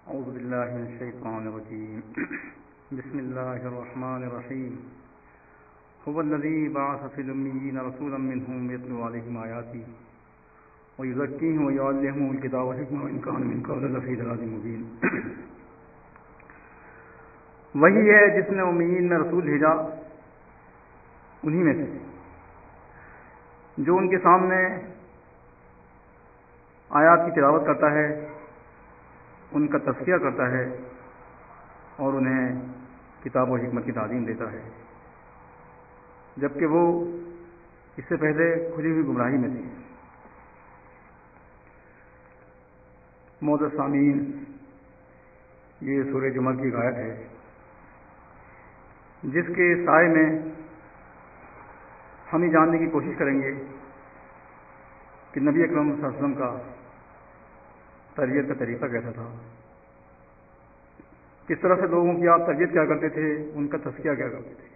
أعوذ بالله من الشيطان الرجيم بسم الله الرحمن الرحيم هو الذي بعث في الأميين رسولا منهم يتلو عليهم آياته ويزكيهم ويعلمهم الكتاب والحكمة وإن كانوا من قبل لفي ضلال مبين وہی ہے جس نے امیین میں رسول بھیجا انہی میں سے جو ان کے سامنے آیات کی تلاوت کرتا ہے، ان کا تذکیہ کرتا ہے اور انہیں کتاب و حکمت کی تعلیم دیتا ہے، جبکہ وہ اس سے پہلے کھلی ہوئی گمراہی میں تھی۔ معزز سامعین، یہ سورہ جمعہ کی آیت ہے جس کے سائے میں ہم یہ جاننے کی کوشش کریں گے کہ نبی اکرم صلی اللہ علیہ وسلم کا تربیت کا طریقہ کیسا تھا، کس طرح سے لوگوں کی آپ تربیت کیا کرتے تھے، ان کا تزکیہ کیا کرتے تھے۔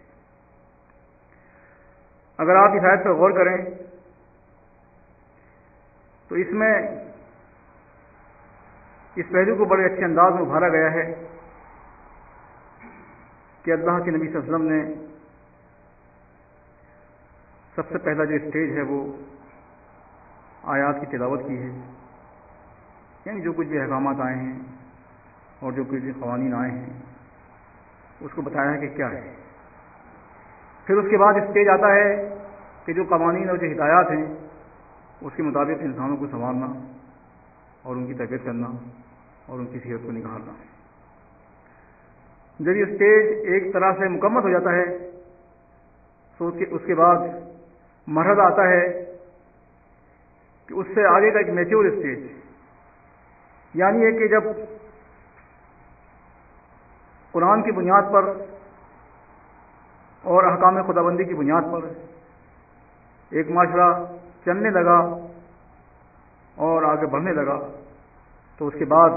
اگر آپ اس آیت پر غور کریں تو اس میں اس پہلو کو بڑے اچھے انداز میں ابھارا گیا ہے کہ اللہ کے نبی صلی اللہ علیہ وسلم نے سب سے پہلا جو اسٹیج ہے وہ آیات کی تلاوت کی ہے، یعنی جو کچھ بھی احکامات آئے ہیں اور جو کچھ بھی قوانین آئے ہیں اس کو بتایا ہے کہ کیا ہے۔ پھر اس کے بعد اسٹیج آتا ہے کہ جو قوانین اور جو ہدایات ہیں اس کے مطابق انسانوں کو سنوارنا اور ان کی تربیت کرنا اور ان کی صحت کو نکھارنا۔ جب یہ اسٹیج ایک طرح سے مکمل ہو جاتا ہے تو اس کے بعد مرحلہ آتا ہے کہ اس سے آگے کا ایک میچور اسٹیج، یعنی ہے کہ جب قرآن کی بنیاد پر اور احکام خداوندی کی بنیاد پر ایک معاشرہ چلنے لگا اور آگے بڑھنے لگا، تو اس کے بعد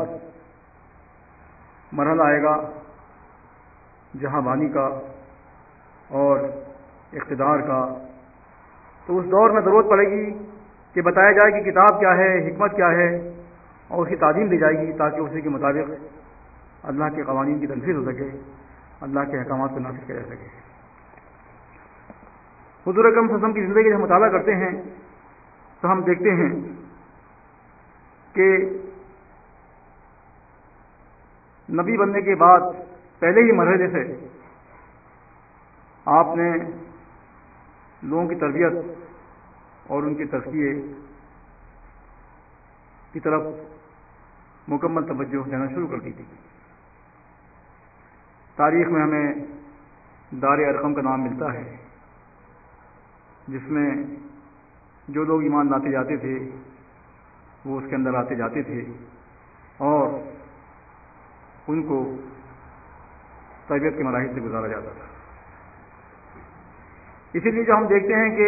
مرحلہ آئے گا جہاں بانی کا اور اقتدار کا۔ تو اس دور میں ضرورت پڑے گی کہ بتایا جائے کہ کتاب کیا ہے، حکمت کیا ہے، اور اس کی تعلیم دی جائے گی تاکہ اسی کے مطابق اللہ کے قوانین کی تنفیذ ہو سکے، اللہ کے احکامات کو نافذ کیا جا سکے۔ حضور اکرم صلی اللہ علیہ وسلم کی زندگی کا مطالعہ کرتے ہیں تو ہم دیکھتے ہیں کہ نبی بننے کے بعد پہلے ہی مرحلے سے آپ نے لوگوں کی تربیت اور ان کے تزکیے کی طرف مکمل توجہ دینا شروع کر دی تھی۔ تاریخ میں ہمیں دار ارقم کا نام ملتا ہے جس میں جو لوگ ایمان لاتے جاتے تھے وہ اس کے اندر آتے جاتے تھے اور ان کو تربیت کے مراحل سے گزارا جاتا تھا۔ اسی لیے جو ہم دیکھتے ہیں کہ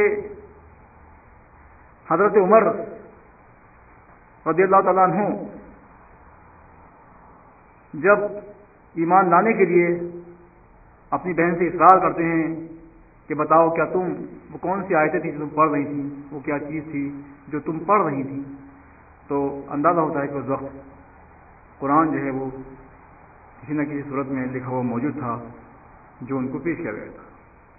حضرت عمر رضی اللہ تعالیٰ عنہ جب ایمان لانے کے لیے اپنی بہن سے اصرار کرتے ہیں کہ بتاؤ کیا تم وہ کون سی آیتیں تھیں جو تم پڑھ رہی تھیں، وہ کیا چیز تھی جو تم پڑھ رہی تھیں، تو اندازہ ہوتا ہے کہ اس وقت قرآن جو ہے وہ کسی نہ کسی صورت میں لکھا ہوا موجود تھا جو ان کو پیش کیا گیا تھا۔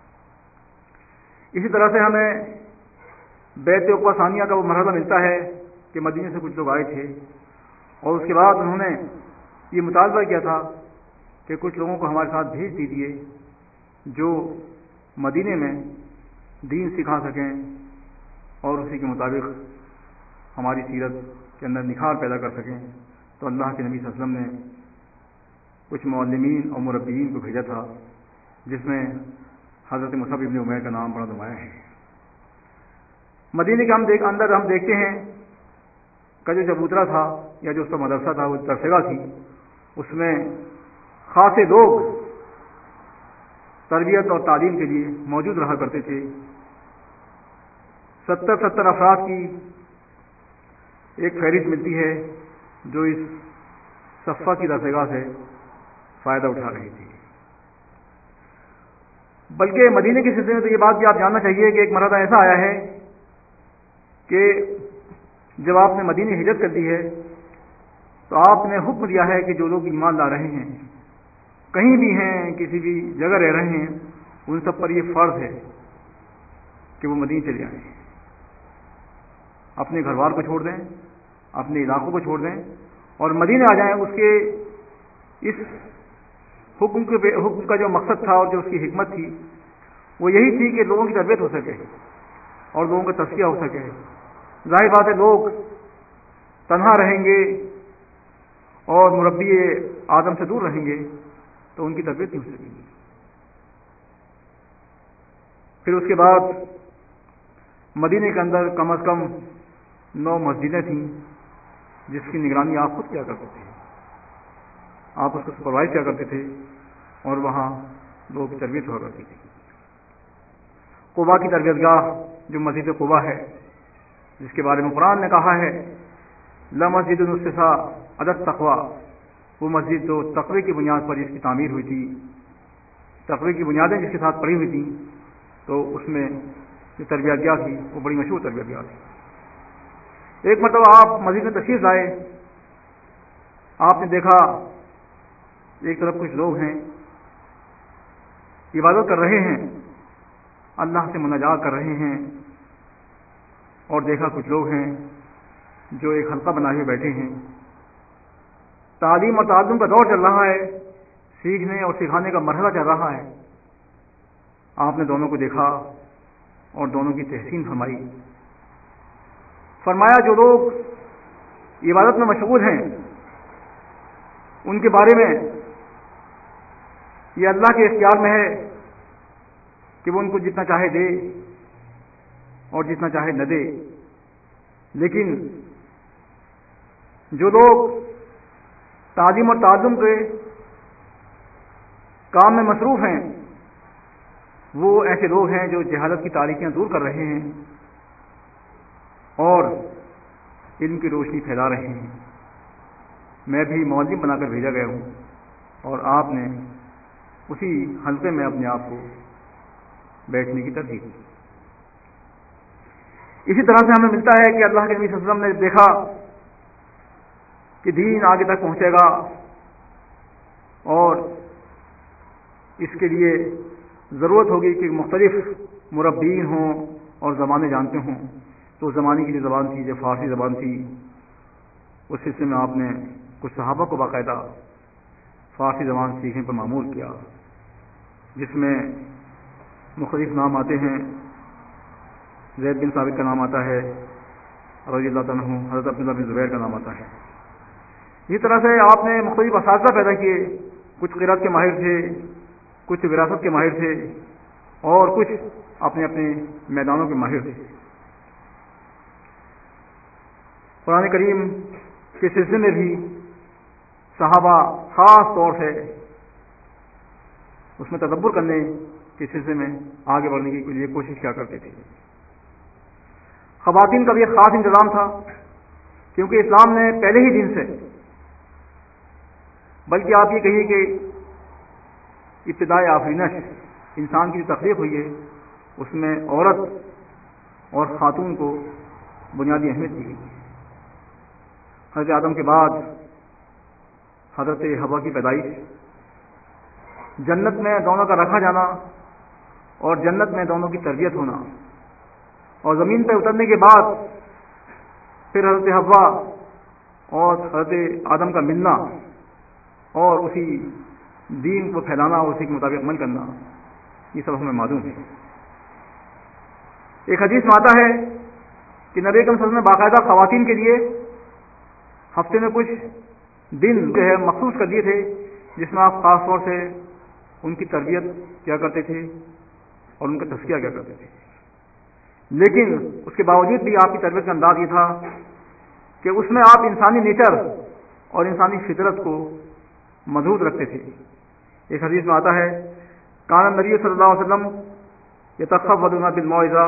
اسی طرح سے ہمیں بیعت عقبہ ثانیہ کا وہ مرحلہ ملتا ہے کہ مدینے سے کچھ لوگ آئے تھے اور اس کے بعد انہوں نے یہ مطالبہ کیا تھا کہ کچھ لوگوں کو ہمارے ساتھ بھیج دیجیے جو مدینے میں دین سکھا سکیں اور اسی کے مطابق ہماری سیرت کے اندر نکھار پیدا کر سکیں۔ تو اللہ کے نبی صلی اللہ علیہ وسلم نے کچھ معلمین اور مربیین کو بھیجا تھا جس میں حضرت مصعب ابن عمیر کا نام بڑا نمایاں ہے۔ مدینے کے اندر ہم دیکھتے ہیں کہ جو چبوترا تھا یا جو اس کا مدرسہ تھا وہ درسگاہ تھی، اس میں خاصے لوگ تربیت اور تعلیم کے لیے موجود رہا کرتے تھے۔ 70 افراد کی ایک فہرست ملتی ہے جو اس صفہ کی درسگاہ سے فائدہ اٹھا رہی تھی۔ بلکہ مدینے کے سلسلے میں تو یہ بات بھی آپ جاننا چاہیے کہ ایک مرحلہ ایسا آیا ہے کہ جب آپ نے مدینے ہجرت کر دی ہے تو آپ نے حکم دیا ہے کہ جو لوگ ایمان لا رہے ہیں، کہیں بھی ہیں، کسی بھی جگہ رہ رہے ہیں، ان سب پر یہ فرض ہے کہ وہ مدینے چلے جائیں، اپنے گھر بار کو چھوڑ دیں، اپنے علاقوں کو چھوڑ دیں اور مدینے آ جائیں۔ اس کے اس حکم کا جو مقصد تھا اور جو اس کی حکمت تھی وہ یہی تھی کہ لوگوں کی تربیت ہو سکے اور لوگوں کا تزکیہ ہو سکے۔ ظاہر بات ہے لوگ تنہا رہیں گے اور مربی آدم سے دور رہیں گے تو ان کی تربیت نہیں ہو سکے گی۔ پھر اس کے بعد مدینے کے اندر کم از کم 9 مسجدیں تھیں جس کی نگرانی آپ خود کیا کرتے تھے، آپ اس کو سپروائز کیا کرتے تھے اور وہاں لوگوں کی تربیت ہوا کرتی تھی۔ قباء کی تربیت گاہ جو مسجد قباء ہے، جس کے بارے میں قرآن نے کہا ہے لمسجد اسست علی التقوی، وہ مسجد جو تقوی کی بنیاد پر جس کی تعمیر ہوئی تھی، تقوی کی بنیادیں جس کے ساتھ پڑی ہوئی تھیں، تو اس میں جو تربیت گاہ تھی وہ بڑی مشہور تربیت گاہ تھی۔ ایک مرتبہ آپ مسجد میں تشریف لائے، آپ نے دیکھا ایک طرف کچھ لوگ ہیں عبادت کر رہے ہیں، اللہ سے مناجات کر رہے ہیں، اور دیکھا کچھ لوگ ہیں جو ایک حلقہ بنائے ہوئے بیٹھے ہیں۔ تعلیم اور تعلم کا دور چل رہا ہے، سیکھنے اور سکھانے کا مرحلہ چل رہا ہے۔ آپ نے دونوں کو دیکھا اور دونوں کی تحسین فرمائی، فرمایا جو لوگ عبادت میں مشغول ہیں ان کے بارے میں یہ اللہ کے اختیار میں ہے کہ وہ ان کو جتنا چاہے دے اور جتنا چاہے نہ دے، لیکن جو لوگ تعلیم اور تعلم کے کام میں مصروف ہیں وہ ایسے لوگ ہیں جو جہالت کی تاریکیاں دور کر رہے ہیں اور علم کی روشنی پھیلا رہے ہیں۔ میں بھی معلم بنا کر بھیجا گیا ہوں اور آپ نے اسی حلقے میں اپنے آپ کو بیٹھنے کی ترغیب دی۔ اسی طرح سے ہمیں ملتا ہے کہ اللہ کے نبی صلی اللہ علیہ وسلم نے دیکھا کہ دین آگے تک پہنچے گا اور اس کے لیے ضرورت ہوگی کہ مختلف مربین ہوں اور زبانیں جانتے ہوں، تو زمانے کی جو زبان تھی، جو فارسی زبان تھی، اس سلسلے میں آپ نے کچھ صحابہ کو باقاعدہ فارسی زبان سیکھنے پر مامور کیا، جس میں مختلف نام آتے ہیں۔ زید بن ثابت کا نام آتا ہے رضی اللہ تعالیٰ عنہ، حضرت عبداللہ بن زبیر کا نام آتا ہے۔ اسی طرح سے آپ نے مختلف اساتذہ پیدا کیے، کچھ قرات کے ماہر تھے، کچھ وراثت کے ماہر تھے اور کچھ اپنے اپنے میدانوں کے ماہر تھے۔ قرآن کریم کے سلسلے میں بھی صحابہ خاص طور سے اس میں تدبر کرنے کے سلسلے میں آگے بڑھنے کے لیے کوشش کیا کرتے تھے۔ خواتین کا بھی ایک خاص انتظام تھا، کیونکہ اسلام نے پہلے ہی دن سے، بلکہ آپ یہ کہیے کہ ابتدائے آفرینش انسان کی جو تخلیق ہوئی ہے اس میں عورت اور خاتون کو بنیادی اہمیت دی گئی ہے۔ حضرت آدم کے بعد حضرت حوا کی پیدائش، جنت میں دونوں کا رکھا جانا اور جنت میں دونوں کی تربیت ہونا، اور زمین پہ اترنے کے بعد پھر حضرت حوا اور حضرت آدم کا ملنا اور اسی دین کو پھیلانا اور اسی کے مطابق عمل کرنا، یہ سب ہمیں معلوم ہے۔ ایک حدیث میں آتا ہے کہ نبی اکرم صلی اللہ علیہ وسلم نے باقاعدہ خواتین کے لیے ہفتے میں کچھ دن جو ہے مخصوص کر دیے تھے، جس میں آپ خاص طور سے ان کی تربیت کیا کرتے تھے اور ان کا تزکیہ کیا کرتے تھے۔ لیکن اس کے باوجود بھی آپ کی تربیت کا انداز یہ تھا کہ اس میں آپ انسانی نیچر اور انسانی فطرت کو مضبوط رکھتے تھے۔ ایک حدیث میں آتا ہے کان نبی صلی اللہ علیہ وسلم یتخوضنا بالموعظہ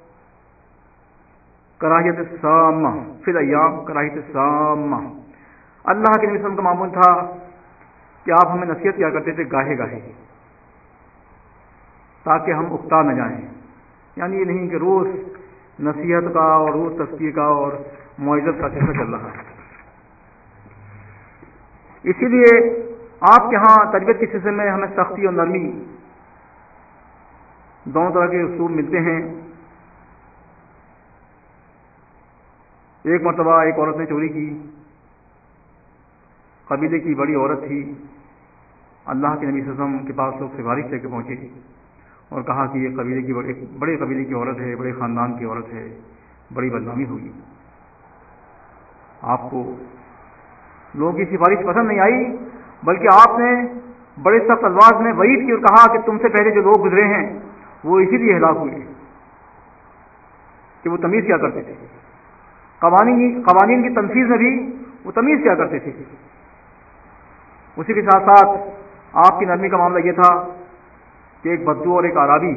کراہیت السامہ فی الایام کراہیت السامہ، اللہ کے نبی صلی اللہ علیہ وسلم کا معمول تھا کہ آپ ہمیں نصیحت کیا کرتے تھے گاہے گاہے، تاکہ ہم اکتا نہ جائیں۔ یعنی یہ نہیں کہ روز نصیحت کا اور روز تزکیے کا اور معزت کا سلسلہ چل رہا ہے۔ اسی لیے آپ کے ہاں تربیت کے سلسلے میں ہمیں سختی اور نرمی دونوں طرح کے اصول ملتے ہیں. ایک مرتبہ ایک عورت نے چوری کی. قبیلے کی بڑی عورت تھی. اللہ کے نبی صلی اللہ علیہ وسلم کے پاس لوگ سفارش لے کے پہنچے اور کہا کہ یہ قبیلے کی بڑے قبیلے کی عورت ہے, بڑے خاندان کی عورت ہے, بڑی بدنامی ہوگی. آپ کو لوگوں کی سفارش پسند نہیں آئی, بلکہ آپ نے بڑے سخت الفاظ میں وعید کی اور کہا کہ تم سے پہلے جو لوگ گزرے ہیں وہ اسی لیے ہلاک ہوئے کہ وہ تمیز کیا کرتے تھے. قوانین کی تنفیذ میں بھی وہ تمیز کیا کرتے تھے. اسی کے ساتھ ساتھ آپ کی نرمی کا معاملہ یہ تھا کہ ایک بدو اور ایک عرابی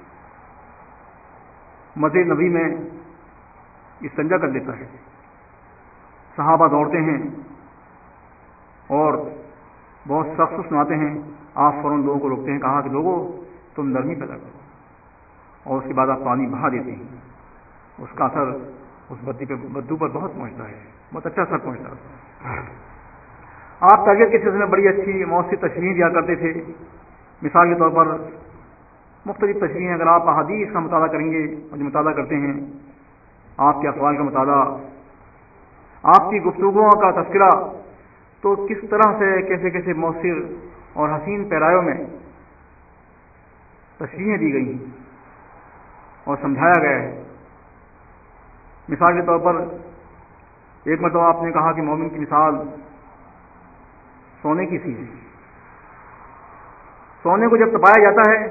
مسجد نبی میں استنجا کر لیتا ہے. صحابہ دوڑتے ہیں اور بہت سخت سناتے ہیں. آپ فوراً لوگوں کو روکتے ہیں, کہا کہ لوگوں تم نرمی پیدا کرو, اور اس کے بعد آپ پانی بہا دیتے ہیں. اس کا اثر اس بدو پر بہت پہنچتا ہے, بہت اچھا اثر پہنچتا ہے. آپ تربیت کے سلسلے میں بڑی اچھی مؤثر تشریح دیا کرتے تھے. مثال کے طور پر مختلف تشریحیں اگر آپ احادیث کا مطالعہ کریں گے اور جو مطالعہ کرتے ہیں, آپ کے اقوال کا مطالعہ, آپ کی گفتگوؤں کا تذکرہ, تو کس طرح سے کیسے کیسے مؤثر اور حسین پیرایوں میں تشریحیں دی گئی ہیں اور سمجھایا گیا ہے. مثال کے طور پر ایک مرتبہ آپ نے کہا کہ مومن کی مثال سونے کی سی ہے. سونے کو جب تپایا جاتا ہے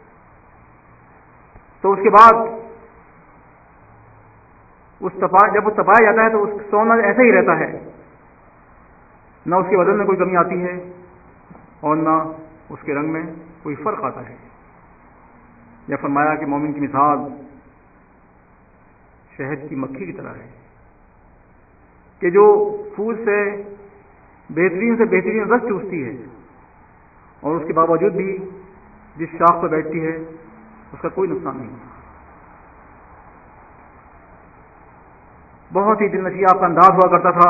تو اس کے بعد جب وہ تپایا جاتا ہے تو اس سونا ایسا ہی رہتا ہے, نہ اس کے وزن میں کوئی کمی آتی ہے اور نہ اس کے رنگ میں کوئی فرق آتا ہے. یا فرمایا کہ مومن کی مثال شہد کی مکھی کی طرح ہے کہ جو پھول سے بہترین رس چوستی ہے اور اس کے باوجود بھی جس شاخ پر بیٹھتی ہے اس کا کوئی نقصان نہیں. بہت ہی دل نشیں آپ کا انداز ہوا کرتا تھا.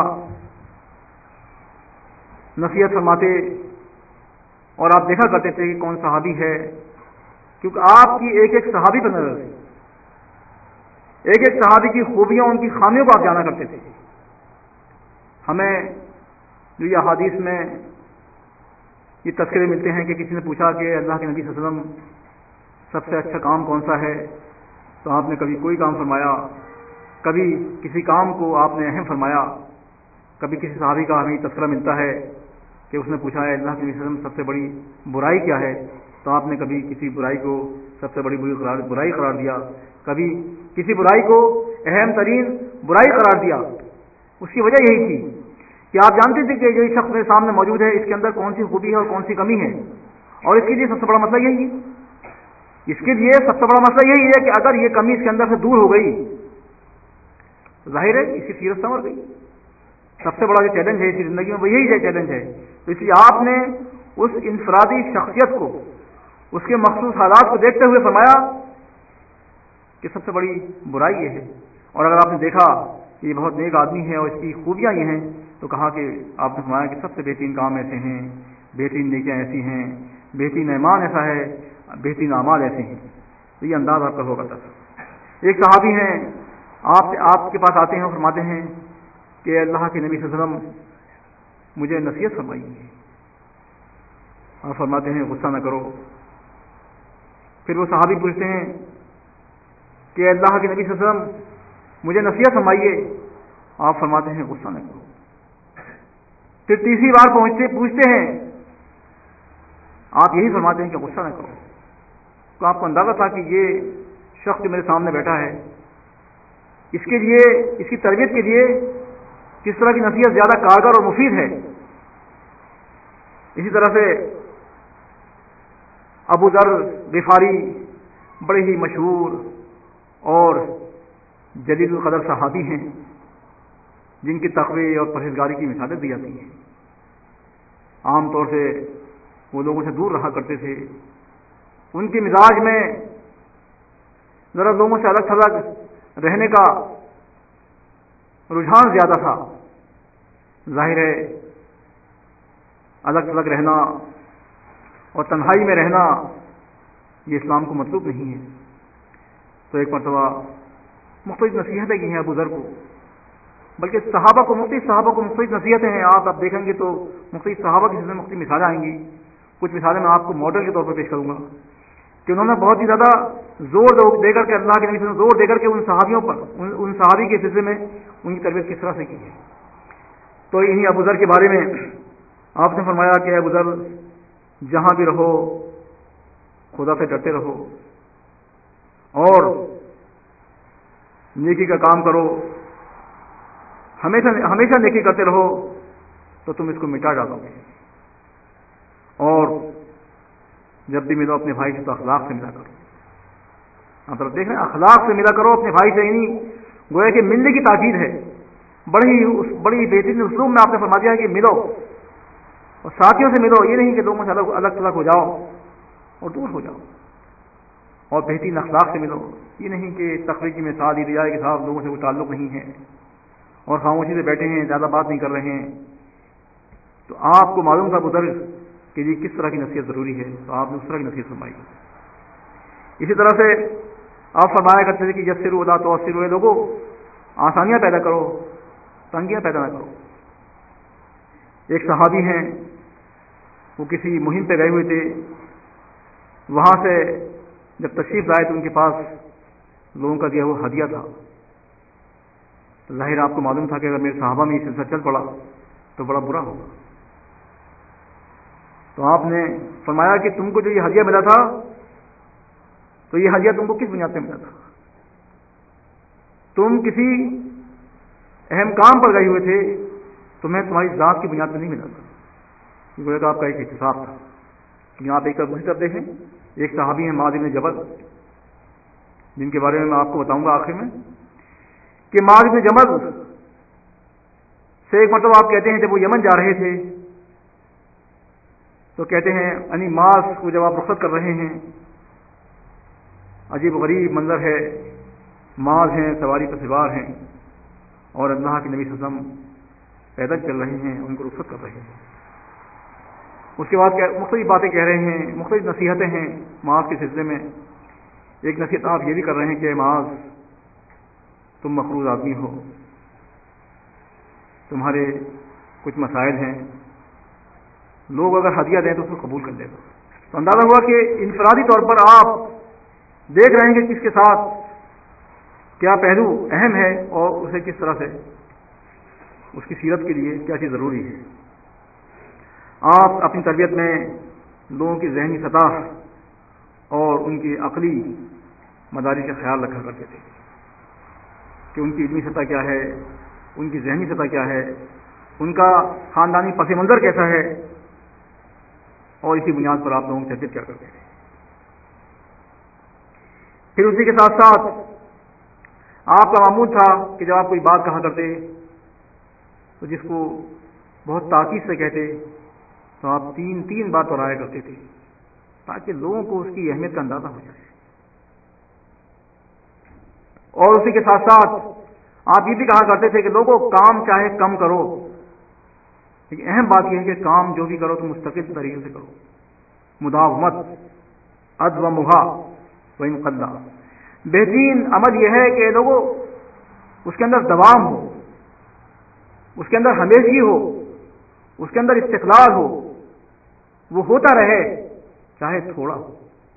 نصیحت فرماتے اور آپ دیکھا کرتے تھے کہ کون صحابی ہے, کیونکہ آپ کی ایک ایک صحابی پر نظر تھی. ایک ایک صحابی کی خوبیاں, ان کی خامیوں کو آپ جانا کرتے تھے. ہمیں جو یہ احادیث میں یہ تذکرے ملتے ہیں کہ کسی نے پوچھا کہ اللہ کے نبی صلی اللہ علیہ وسلم سب سے اچھا کام کون سا ہے, تو آپ نے کبھی کوئی کام فرمایا, کبھی کسی کام کو آپ نے اہم فرمایا. کبھی کسی صحابی کا ہمیں تذکرہ ملتا ہے کہ اس نے پوچھا ہے اللہ کے نبی صلی اللہ علیہ وسلم سب سے بڑی برائی کیا ہے, تو آپ نے کبھی کسی برائی کو سب سے بڑی برائی قرار دیا, کبھی کسی برائی کو اہم ترین برائی قرار دیا. اس کی وجہ یہی تھی کہ آپ جانتے تھے کہ جو شخص میرے سامنے موجود ہے اس کے اندر کون سی خوبی ہے اور کون سی کمی ہے, اور اس کے لیے سب سے بڑا مسئلہ یہی ہے. اس کے لیے سب سے بڑا مسئلہ یہی ہے کہ اگر یہ کمی اس کے اندر سے دور ہو گئی تو ظاہر ہے اس کی سیرت سنور گئی. سب سے بڑا جو چیلنج ہے اس کی زندگی میں وہ یہی چیلنج ہے. تو اس لیے آپ نے اس انفرادی شخصیت کو, اس کے مخصوص حالات کو دیکھتے ہوئے فرمایا کہ سب سے بڑی برائی یہ ہے. اور اگر آپ نے دیکھا کہ یہ بہت نیک آدمی ہے اور اس کی خوبیاں یہ ہیں, تو کہا کہ آپ نے فرمایا کہ سب سے بہترین کام ایسے ہیں, بہترین نیکیاں ایسی ہیں, بہترین ایمان ایسا ہے, بہترین اعمال ایسے ہیں. تو یہ انداز آپ کا ہوا کرتا تھا. ایک صحابی ہیں, آپ کے پاس آتے ہیں اور فرماتے ہیں کہ اللہ کے نبی صلی اللہ علیہ وسلم مجھے نصیحت فرمائی ہے. آپ فرماتے ہیں غصہ نہ کرو. پھر وہ صحابی پوچھتے ہیں کہ اللہ کے نبی صلی اللہ علیہ وسلم مجھے نصیحت فرمائیے. آپ فرماتے ہیں غصہ نہ کرو. پھر تیسری بار پوچھتے ہیں, آپ یہی فرماتے ہیں کہ غصہ نہ کرو. تو آپ کو اندازہ تھا کہ یہ شخص جو میرے سامنے بیٹھا ہے اس کے لیے, اس کی تربیت کے لیے کس طرح کی نصیحت زیادہ کارگر اور مفید ہے. اسی طرح سے ابو ذر غفاری بڑے ہی مشہور اور جلیل القدر صحابی ہیں جن کی تقوی اور پرہیزگاری کی مثالیں دی جاتی ہیں. عام طور سے وہ لوگوں سے دور رہا کرتے تھے. ان کے مزاج میں ذرا لوگوں سے الگ تھلگ رہنے کا رجحان زیادہ تھا. ظاہر ہے الگ تھلگ رہنا اور تنہائی میں رہنا یہ اسلام کو مطلوب نہیں ہے۔ تو ایک مرتبہ مختلف نصیحتیں کی ہیں ابو ذر کو، بلکہ صحابہ کو مختلف نصیحتیں ہیں۔ آپ اب دیکھیں گے تو مختلف صحابہ کی مختلف مثالیں آئیں گی۔ کچھ مثالیں میں آپ کو ماڈل کے طور پر پیش کروں گا کہ انہوں نے بہت ہی زیادہ زور دے کر کے اللہ کے نبی سے زور دے کر کے ان صحابیوں پر، ان صحابی کے سلسلے میں ان کی تربیت کس طرح سے کی ہے۔ تو انہی ابو ذر کے بارے میں آپ نے فرمایا کہ ابو ذر، جہاں بھی رہو خدا سے ڈرتے رہو اور نیکی کا کام کرو، ہمیشہ نیکی کرتے رہو تو تم اس کو مٹا ڈالو گے، اور جب بھی ملو اپنے بھائی سے تو اخلاق سے ملا کرو۔ آپ دیکھ رہے ہیں، اخلاق سے ملا کرو اپنے بھائی سے، یعنی گویا کہ ملنے کی تاکید ہے۔ بڑی بہترین اسلوب میں آپ نے فرما دیا ہے کہ ملو اور ساتھیوں سے ملو، یہ نہیں کہ لوگوں سے الگ تھلگ ہو جاؤ اور دور ہو جاؤ، اور بہترین اخلاق سے ملو، یہ نہیں کہ تخلیقی میں مثال دی جائے کہ صاحب لوگوں سے کوئی تعلق نہیں ہے اور خاموشی سے بیٹھے ہیں، زیادہ بات نہیں کر رہے ہیں۔ تو آپ کو معلوم تھا بزرگ کہ یہ کس طرح کی نصیحت ضروری ہے، تو آپ نے اس طرح کی نصیحت فرمائی۔ اسی طرح سے آپ فرمایا کرتے تھے کہ یسروا ولا تعسروا، لوگوں آسانیاں پیدا کرو، تنگیاں پیدا نہ کرو۔ ایک صحابی ہیں، وہ کسی مہم پہ گئے ہوئے تھے، وہاں سے جب تشریف لائے تو ان کے پاس لوگوں کا دیا وہ ہدیہ تھا۔ ظاہر آپ کو معلوم تھا کہ اگر میرے صحابہ میں یہ سلسلہ چل پڑا تو بڑا برا ہوگا، تو آپ نے فرمایا کہ تم کو جو یہ ہدیہ ملا تھا تو یہ ہدیہ تم کو کس بنیاد پہ ملا تھا؟ تم کسی اہم کام پر گئے ہوئے تھے، تمہیں تمہاری ذات کی بنیاد پہ نہیں ملا تھا، یہ آپ کا ایک احتساب تھا۔ کہ آپ ایک دوسری طرف دیکھیں، ایک صحابی ہیں معاذ بن جبل، جن کے بارے میں آپ کو بتاؤں گا آخر میں، کہ معاذ بن جبل سے ایک مرتبہ آپ کہتے ہیں جب وہ یمن جا رہے تھے تو کہتے ہیں انی معاذ کو جب آپ رخصت کر رہے ہیں، عجیب و غریب منظر ہے، معاذ ہیں سواری پر سوار ہیں اور اللہ کے نبی صلی اللہ علیہ وسلم پیدل چل رہے ہیں، ان کو رخصت کر رہے ہیں۔ اس کے بعد مختلف باتیں کہہ رہے ہیں، مختلف نصیحتیں ہیں معاذ کے سلسلے میں۔ ایک نصیحت آپ یہ بھی کر رہے ہیں کہ معاذ تم مقروض آدمی ہو، تمہارے کچھ مسائل ہیں، لوگ اگر ہدیہ دیں تو اس کو قبول کر لے گا۔ تو اندازہ ہوا کہ انفرادی طور پر آپ دیکھ رہے ہیں کہ کس کے ساتھ کیا پہلو اہم ہے اور اسے کس طرح سے اس کی سیرت کے لیے کیا چیز ضروری ہے۔ آپ اپنی تربیت میں لوگوں کی ذہنی سطح اور ان کی عقلی مدارج کا خیال رکھا کرتے تھے کہ ان کی علمی سطح کیا ہے، ان کی ذہنی سطح کیا ہے، ان کا خاندانی پس منظر کیسا ہے، اور اسی بنیاد پر آپ لوگوں کی تربیت کیا کرتے تھے۔ پھر اسی کے ساتھ ساتھ آپ کا معمول تھا کہ جب آپ کوئی بات کہا کرتے تو جس کو بہت تاکید سے کہتے تو آپ تین بار دہرایا کرتے تھے تاکہ لوگوں کو اس کی اہمیت کا اندازہ ہو جائے۔ اور اسی کے ساتھ ساتھ آپ یہ بھی کہا کرتے تھے کہ لوگوں کام چاہے کم کرو، لیکن اہم بات یہ ہے کہ کام جو بھی کرو تو مستقل طریقے سے کرو، مداومت ادومھا وان قل۔ بہترین عمل یہ ہے کہ لوگوں اس کے اندر دوام ہو، اس کے اندر ہمیشگی ہو، اس کے اندر استقلال ہو، وہ ہوتا رہے چاہے تھوڑا ہو۔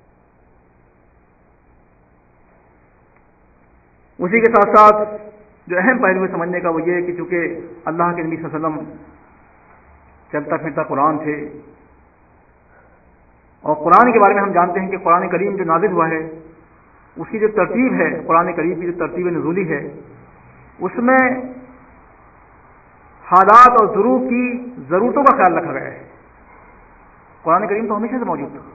اسی کے ساتھ ساتھ جو اہم پہلو ہے سمجھنے کا وہ یہ ہے کہ چونکہ اللہ کے نبی صلی اللہ علیہ وسلم چلتا پھرتا قرآن تھے، اور قرآن کے بارے میں ہم جانتے ہیں کہ قرآن کریم جو نازل ہوا ہے اس کی جو ترتیب ہے، قرآن کریم کی جو ترتیب نزولی ہے، اس میں حالات اور ظروف کی ضرورتوں کا خیال رکھا گیا ہے۔ قرآن کریم تو ہمیشہ سے موجود تھا،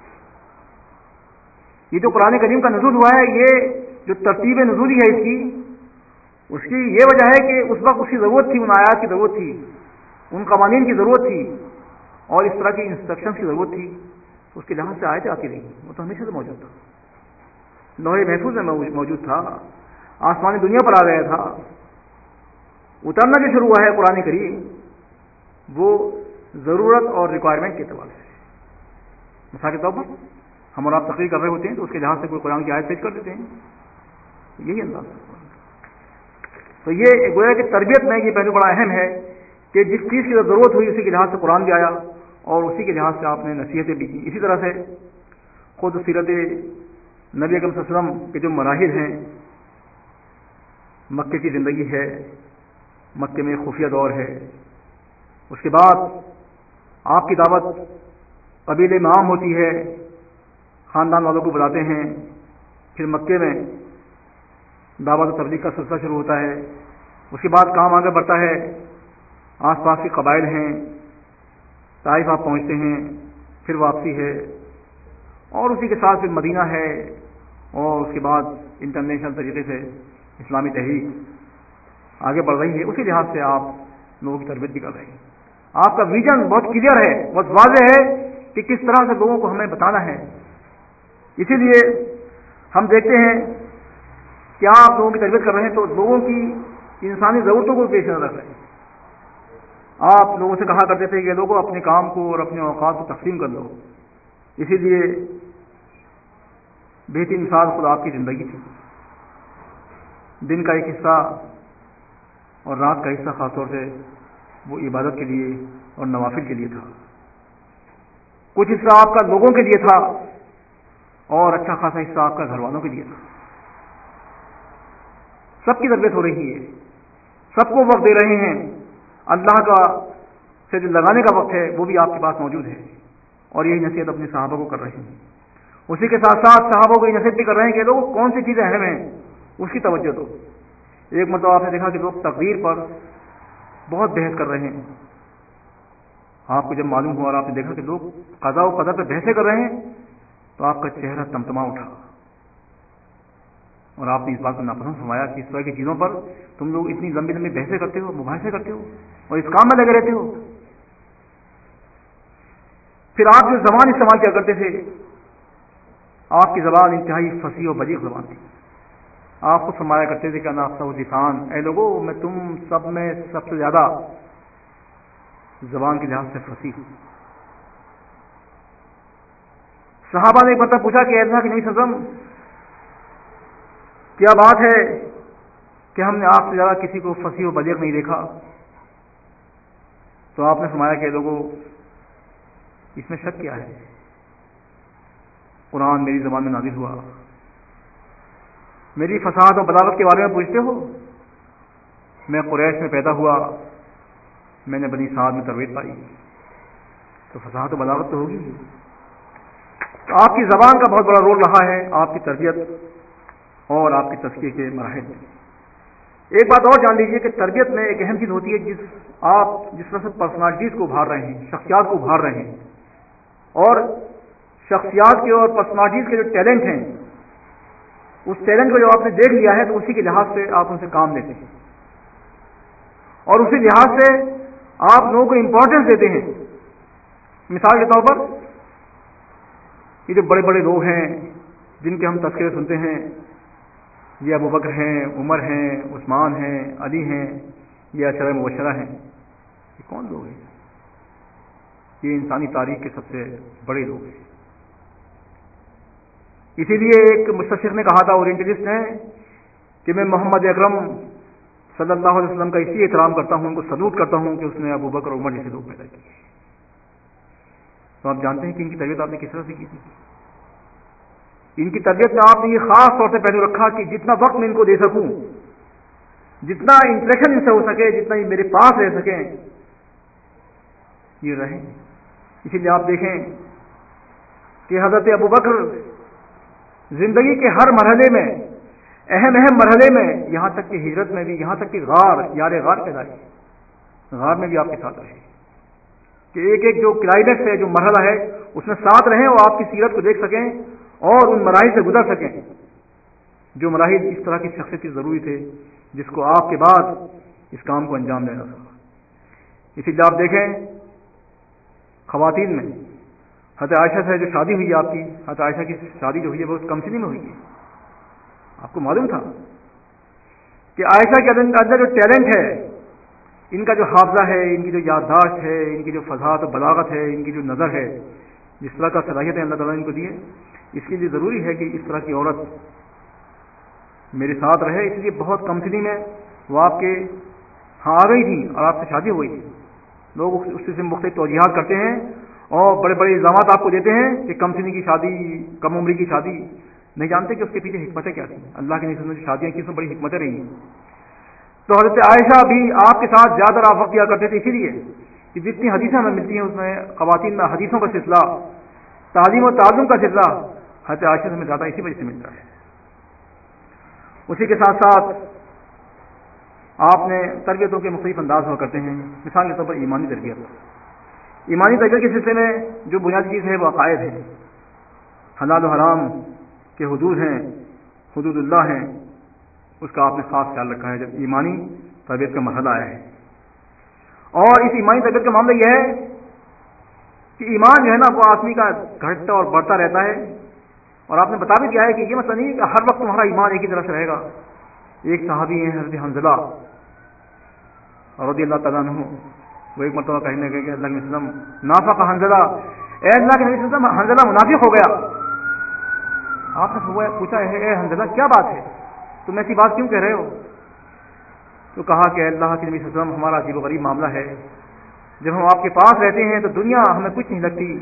یہ جو قرآن کریم کا نزول ہوا ہے، یہ جو ترتیب نزولی ہے اس کی یہ وجہ ہے کہ اس وقت اس کی ضرورت تھی، ان آیات کی ضرورت تھی، ان قوانین کی ضرورت تھی، اور اس طرح کی انسٹرکشن کی ضرورت تھی، اس کے لحاظ سے آیتیں آتی رہی، وہ تو ہمیشہ سے موجود تھا، لوح محفوظ میں موجود تھا، آسمانی دنیا پر آ گیا تھا۔ اترنا جو شروع ہوا ہے قرآن کریم وہ ضرورت اور ریکوائرمنٹ کے اعتبار سے. مثال کے طور پر ہم اور آپ تقریر کر رہے ہوتے ہیں تو اس کے لحاظ سے کوئی قرآن کی آیت پیش کر دیتے ہیں. یہی انداز ہے. تو یہ گویا کہ تربیت میں یہ پہلو بڑا اہم ہے کہ جس چیز کی ضرورت ہوئی اسی کے لحاظ سے قرآن بھی آیا اور اسی کے لحاظ سے آپ نے نصیحتیں بھی کی. اسی طرح سے خود سیرت نبی اکرم صلی اللہ علیہ وسلم کے جو مراحل ہیں، مکے کی زندگی ہے، مکے میں خفیہ دور ہے، اس کے بعد آپ کی دعوت قبیلے میں عام ہوتی ہے، خاندان والوں کو بلاتے ہیں، پھر مکے میں دعوت و تبلیغ کا سلسلہ شروع ہوتا ہے. اس کے بعد کام آگے بڑھتا ہے، آس پاس کے قبائل ہیں، طائف آپ پہنچتے ہیں، پھر واپسی ہے، اور اسی کے ساتھ پھر مدینہ ہے، اور اس کے بعد انٹرنیشنل طریقے سے اسلامی تحریک آگے بڑھ رہی ہے. اسی لحاظ سے آپ لوگوں کی تربیت بھی کر رہے ہیں. آپ کا ویژن بہت کلیئر ہے، بہت واضح ہے کہ کس طرح سے لوگوں کو ہمیں بتانا ہے. اسی لیے ہم دیکھتے ہیں کہ آپ لوگوں کی تربیت کر رہے ہیں تو لوگوں کی انسانی ضرورتوں کو پیش نظر رکھ رہے ہیں. آپ لوگوں سے کہا کرتے تھے کہ لوگوں اپنے کام کو اور اپنے اوقات کو تقسیم کر لو. اسی لیے بہترین مثال خود آپ کی زندگی تھی. دن کا ایک حصہ اور رات کا حصہ خاص طور سے وہ عبادت کے لیے اور نوافل کے لیے تھا. کچھ حصہ آپ کا لوگوں کے لیے تھا اور اچھا خاصا حصہ آپ کا گھر والوں کے لیے تھا. سب کی تربیت ہو رہی ہے، سب کو وقت دے رہے ہیں. اللہ کا سے جو لگانے کا وقت ہے وہ بھی آپ کے پاس موجود ہے، اور یہی نصیحت اپنے صحابہ کو کر رہے ہیں. اسی کے ساتھ ساتھ صحابہ کو یہ نصیحت بھی کر رہے ہیں کہ لوگوں کون سی چیزیں اہم ہیں اس کی توجہ دو. ایک مرتبہ آپ نے دیکھا کہ لوگ تقدیر پر بہت بحث کر رہے ہیں. آپ کو جب معلوم ہوا اور آپ نے دیکھا کہ لوگ قضاء و قدر پہ بحثیں کر رہے ہیں تو آپ کا چہرہ تمتما اٹھا اور آپ نے اس بات کو ناپسند فرمایا کہ اس طرح کی چیزوں پر تم لوگ اتنی لمبی لمبی بحثیں کرتے ہو، مباحثے کرتے ہو اور اس کام میں لگے رہتے ہو. پھر آپ جو زبان استعمال کیا کرتے تھے، آپ کی زبان انتہائی فصیح و بلیغ زبان تھی. آپ کو فرمایا کرتے تھے کہ انا افصح لسان، اے لوگوں میں تم سب میں سب سے زیادہ زبان کے لحاظ سے فصیح ہوں. صحابہ نے ایک مرتبہ پوچھا کہ ایسا کہ نہیں سزم، کیا بات ہے کہ ہم نے آپ سے زیادہ کسی کو فصیح و بلیغ نہیں دیکھا؟ تو آپ نے فرمایا کہ لوگوں اس میں شک کیا ہے، قرآن میری زبان میں نازل ہوا، میری فصاحت و بلاغت کے بارے میں پوچھتے ہو؟ میں قریش میں پیدا ہوا، میں نے بنی سعد میں تربیت پائی، تو فصاحت و بلاغت تو ہوگی. تو آپ کی زبان کا بہت بڑا رول رہا ہے آپ کی تربیت اور آپ کے تزکیے کے مراحل میں. ایک بات اور جان لیجیے کہ تربیت میں ایک اہم چیز ہوتی ہے جس طرح سے پرسنالٹیز کو ابھار رہے ہیں، شخصیات کو ابھار رہے ہیں، اور شخصیات کے اور پرسنالٹیز کے جو ٹیلنٹ ہیں اس ٹیلنٹ کو جو آپ نے دیکھ لیا ہے تو اسی کے لحاظ سے آپ ان سے کام لیتے ہیں اور اسی لحاظ سے آپ لوگوں کو امپورٹنس دیتے ہیں. مثال کے طور پر یہ جو بڑے بڑے لوگ ہیں جن کے ہم تذکرے سنتے ہیں، یہ ابو بکر ہیں، عمر ہیں، عثمان ہیں، علی ہیں، یہ عشرہ مبشرہ ہیں. یہ کون لوگ ہیں؟ یہ انسانی تاریخ کے سب سے بڑے لوگ ہیں. اسی لیے ایک مستشرق نے کہا تھا، اورینٹلسٹ نے، کہ میں محمد اکرم صلی اللہ علیہ وسلم کا اسی احترام کرتا ہوں، ان کو سلوٹ کرتا ہوں کہ اس نے ابو بکر اور عمر جیسے لوگ پیدا کیے. تو آپ جانتے ہیں کہ ان کی تربیت آپ نے کس طرح سے کی تھی. ان کی تربیت میں آپ نے یہ خاص طور سے پہلو رکھا کہ جتنا وقت میں ان کو دے سکوں، جتنا انٹریکشن ان سے ہو سکے، جتنا یہ میرے پاس رہ سکیں، یہ رہیں. اسی لیے آپ دیکھیں کہ حضرت ابو بکر زندگی کے ہر مرحلے میں، اہم مرحلے میں، یہاں تک کہ ہجرت میں بھی، یہاں تک کہ یار غار پیدا کی، غار میں بھی آپ کے ساتھ رہے کہ ایک ایک جو کلائمیکس ہے، جو مرحلہ ہے، اس میں ساتھ رہیں اور آپ کی سیرت کو دیکھ سکیں اور ان مراحل سے گزر سکیں جو مراحل اس طرح کی شخصیت کی ضروری تھے جس کو آپ کے بعد اس کام کو انجام دینا تھا. اسی لیے آپ دیکھیں خواتین میں حضرت عائشہ سے جو شادی ہوئی آپ کی، حضرت عائشہ کی شادی جو ہوئی ہے بہت کم سنی میں ہوئی ہے. آپ کو معلوم تھا کہ عائشہ کے اندر جو ٹیلنٹ ہے ان کا جو حافظہ ہے، ان کی جو یادداشت ہے، ان کی جو فضاحت و بلاغت ہے، ان کی جو نظر ہے، جس طرح کا صلاحیتیں اللہ تعالیٰ نے ان کو دی ہے، اس کے لیے ضروری ہے کہ اس طرح کی عورت میرے ساتھ رہے. اس لیے بہت کم سنی میں وہ آپ کے ہاں آ گئی تھی اور آپ سے شادی ہو گئی تھی. لوگ اس سے مختلف توجیحات کرتے ہیں اور بڑے بڑے الزامات آپ کو دیتے ہیں کہ کم سنی کی شادی، کم عمری کی شادی. نہیں جانتے کہ اس کے پیچھے حکمتیں کیا تھیں. اللہ کی نسبت میں جو شادیاں کی اس میں بڑی حکمتیں رہی ہیں. تو حضرت عائشہ بھی آپ کے ساتھ زیادہ وقت دیا کرتے تھے، اسی لیے کہ جتنی حدیثیں ہمیں ملتی ہیں اس میں خواتین میں حدیثوں کا سلسلہ، تعلیم و تعلم کا سلسلہ حضرت عائشہ سے ہمیں زیادہ اسی وجہ سے ملتا ہے. اسی کے ساتھ ساتھ آپ نے تربیتوں کے مختلف انداز ہوا کرتے ہیں. مثال کے طور پر ایمانی تربیت. ایمانی تربیت کے سلسلے میں جو بنیادی چیز ہے وہ عقائد ہے. حلال و حرام کے حدود ہیں، حدود اللہ ہیں، اس کا آپ نے خاص خیال رکھا ہے جب ایمانی تربیت کا مرحلہ آیا ہے. اور اس ایمانی تربیت کا معاملہ یہ ہے کہ ایمان جو ہے نا وہ آدمی کا گھٹتا اور بڑھتا رہتا ہے. اور آپ نے بتا بھی دیا ہے کہ یہ مسئلہ نہیں کہ ہر وقت تمہارا ایمان ایک ہی طرح سے رہے گا. ایک صحابی ہیں حضرت حنظلہ رضی اللہ تعالیٰ عنہ، وہ ایک مرتبہ کہنے لگے کہ اللہ کے وسلم نافق حنظلہ، اے اللہ کے نبی صلی اللہ علیہ وسلم حنظلہ منافق ہو گیا. آپ نے پوچھا اے حنظلہ کیا بات ہے، تم ایسی بات کیوں کہہ رہے ہو؟ تو کہا کہ اللہ کے نبی صلی اللہ علیہ وسلم ہمارا عجیب و غریب معاملہ ہے. جب ہم آپ کے پاس رہتے ہیں تو دنیا ہمیں کچھ نہیں لگتی،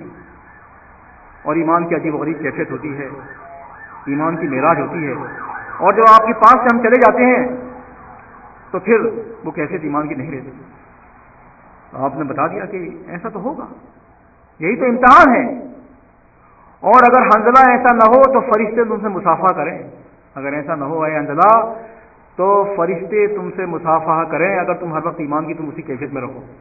اور ایمان کی عجیب و غریب کیفیت ہوتی ہے، ایمان کی معراج ہوتی ہے. اور جب آپ کے پاس سے ہم چلے جاتے ہیں تو پھر وہ کیفیت ایمان کی نہیں رہتی. تو آپ نے بتا دیا کہ ایسا تو ہوگا، یہی تو امتحان ہے. اور اگر حنظلہ ایسا نہ ہو تو فرشتے تم سے مصافحہ کریں. اگر ایسا نہ ہو اے حنظلہ تو فرشتے تم سے مصافحہ کریں اگر تم ہر وقت ایمان کی تم اسی کیفیت میں رہو.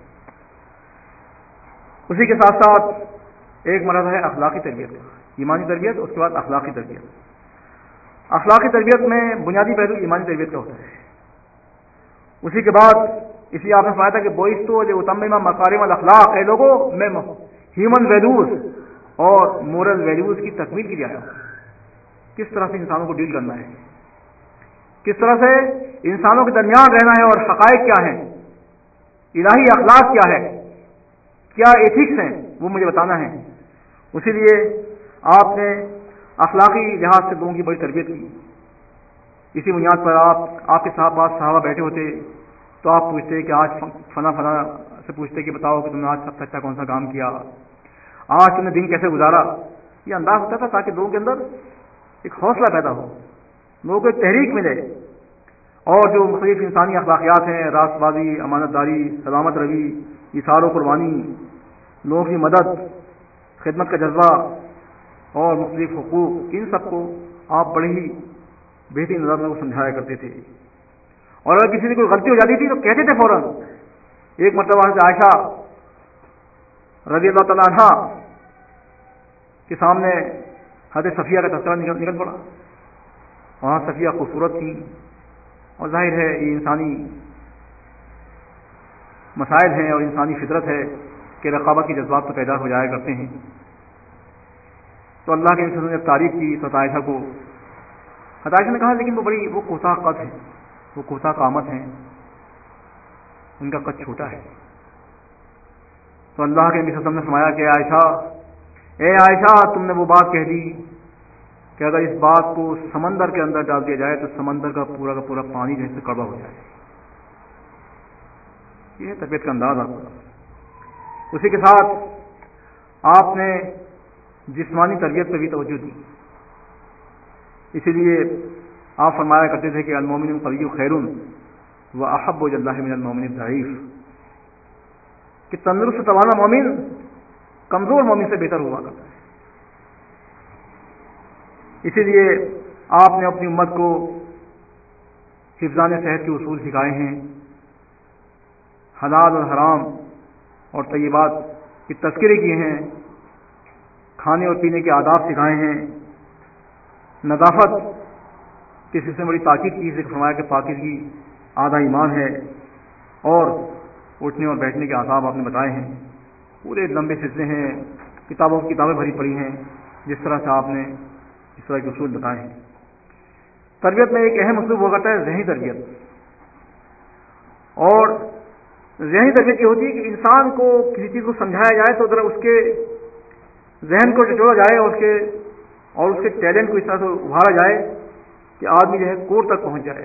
اسی کے ساتھ ساتھ ایک مرحلہ ہے اخلاقی تربیت کا. ایمانی تربیت، اس کے بعد اخلاقی تربیت. اخلاقی تربیت میں بنیادی پہلو ایمانی تربیت کا ہوتا ہے. اسی کے بعد اس لیے آپ نے فرمایا تھا کہ بوئستو لاتمم مکارم الاخلاق، اے لوگوں میں ہیومن ویلیوز اور مورل ویلیوز کی تکمیل کی جائے. کس طرح سے انسانوں کو ڈیل کرنا ہے، کس طرح سے انسانوں کے درمیان رہنا ہے، اور حقائق کیا ہیں، الہی اخلاق کیا ہے، کیا ایتھکس ہیں، وہ مجھے بتانا ہے. اسی لیے آپ نے اخلاقی لحاظ سے لوگوں کی بڑی تربیت کی. اسی بنیاد پر آپ کے صحابہ بیٹھے ہوتے تو آپ پوچھتے کہ آج فلاں سے پوچھتے کہ بتاؤ کہ تم نے آج سب سے اچھا کون سا کام کیا، آج تم نے دن کیسے گزارا. یہ انداز ہوتا تھا تاکہ لوگوں کے اندر ایک حوصلہ پیدا ہو، لوگوں کو ایک تحریک ملے. اور جو مختلف انسانی اخلاقیات ہیں، راست بازی، امانت داری، سلامت روی، ایثار و قربانی، لوگوں کی مدد، خدمت کا جذبہ اور مختلف حقوق، ان سب کو آپ بڑے ہی بہترین انداز میں وہ سمجھایا کرتے تھے. اور اگر کسی سے کوئی غلطی ہو جاتی تھی تو کہتے تھے فوراً. ایک مرتبہ حضرت عائشہ رضی اللہ تعالیٰ عنہ کے سامنے حضرت صفیہ کا تذکرہ نکل پڑا. وہاں صفیہ خوبصورت تھی، اور ظاہر ہے یہ انسانی مسائل ہیں اور انسانی فطرت ہے کہ رقابت کے جذبات تو پیدا ہو جایا کرتے ہیں. تو اللہ کے رسول نے جب تعریف کی تو عائشہ کو، عائشہ نے کہا لیکن وہ کوتاہ قد ہیں، وہ کوتاہ قامت ہیں، ان کا قد چھوٹا ہے. تو اللہ کے نبی صلی اللہ علیہ وسلم نے فرمایا کہ اے عائشہ تم نے وہ بات کہہ دی کہ اگر اس بات کو سمندر کے اندر ڈال دیا جائے تو سمندر کا پورا پانی جیسے کڑوا ہو جائے. یہ تربیت کا انداز آپ کا. اسی کے ساتھ آپ نے جسمانی تربیت پہ بھی توجہ دی. اسی لیے آپ فرمایا کرتے تھے کہ المومن القوی خیر واحب الی اللہ من المومن الضعیف، کہ تندرست توانا مومن کمزور مومن سے بہتر ہوا کرتا ہے. اسی لیے آپ نے اپنی امت کو حفظان صحت کے اصول سکھائے ہیں، حلال اور حرام اور طیبات کی تذکرے کیے ہیں، کھانے اور پینے کے آداب سکھائے ہیں، نظافت کی سلسلے میں بڑی تاکید کی، ذکر فرمایا کہ پاکیزگی آدھا ایمان ہے، اور اٹھنے اور بیٹھنے کے آداب آپ نے بتائے ہیں. پورے لمبے سلسلے ہیں، کتابیں بھری پڑی ہیں جس طرح سے آپ نے اس طرح کے اصول بتائے ہیں. تربیت میں ایک اہم اسلوب ہوا کرتا ہے ذہنی تربیت. اور ذہنی تربیت یہ ہوتی ہے کہ انسان کو کسی چیز کو سمجھایا جائے تو ذرا اس کے ذہن کو ٹٹولا جائے اور اس کے ٹیلنٹ کو اس طرح سے ابھارا جائے کہ آدمی جو ہے کوڑ تک پہنچ جائے.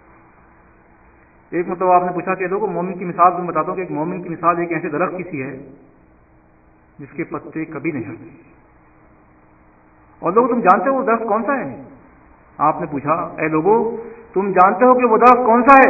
ایک مطلب آپ نے پوچھا کہ لوگوں مومن کی مثال میں بتاتا ہوں کہ ایک مومن کی مثال ایک ایسے درخت کی سی ہے جس کے پتے کبھی نہیں ہلتے. اور لوگوں تم جانتے ہو وہ درخت کون سا ہے؟ آپ نے پوچھا اے لوگوں تم جانتے ہو کہ وہ درخت کون سا ہے؟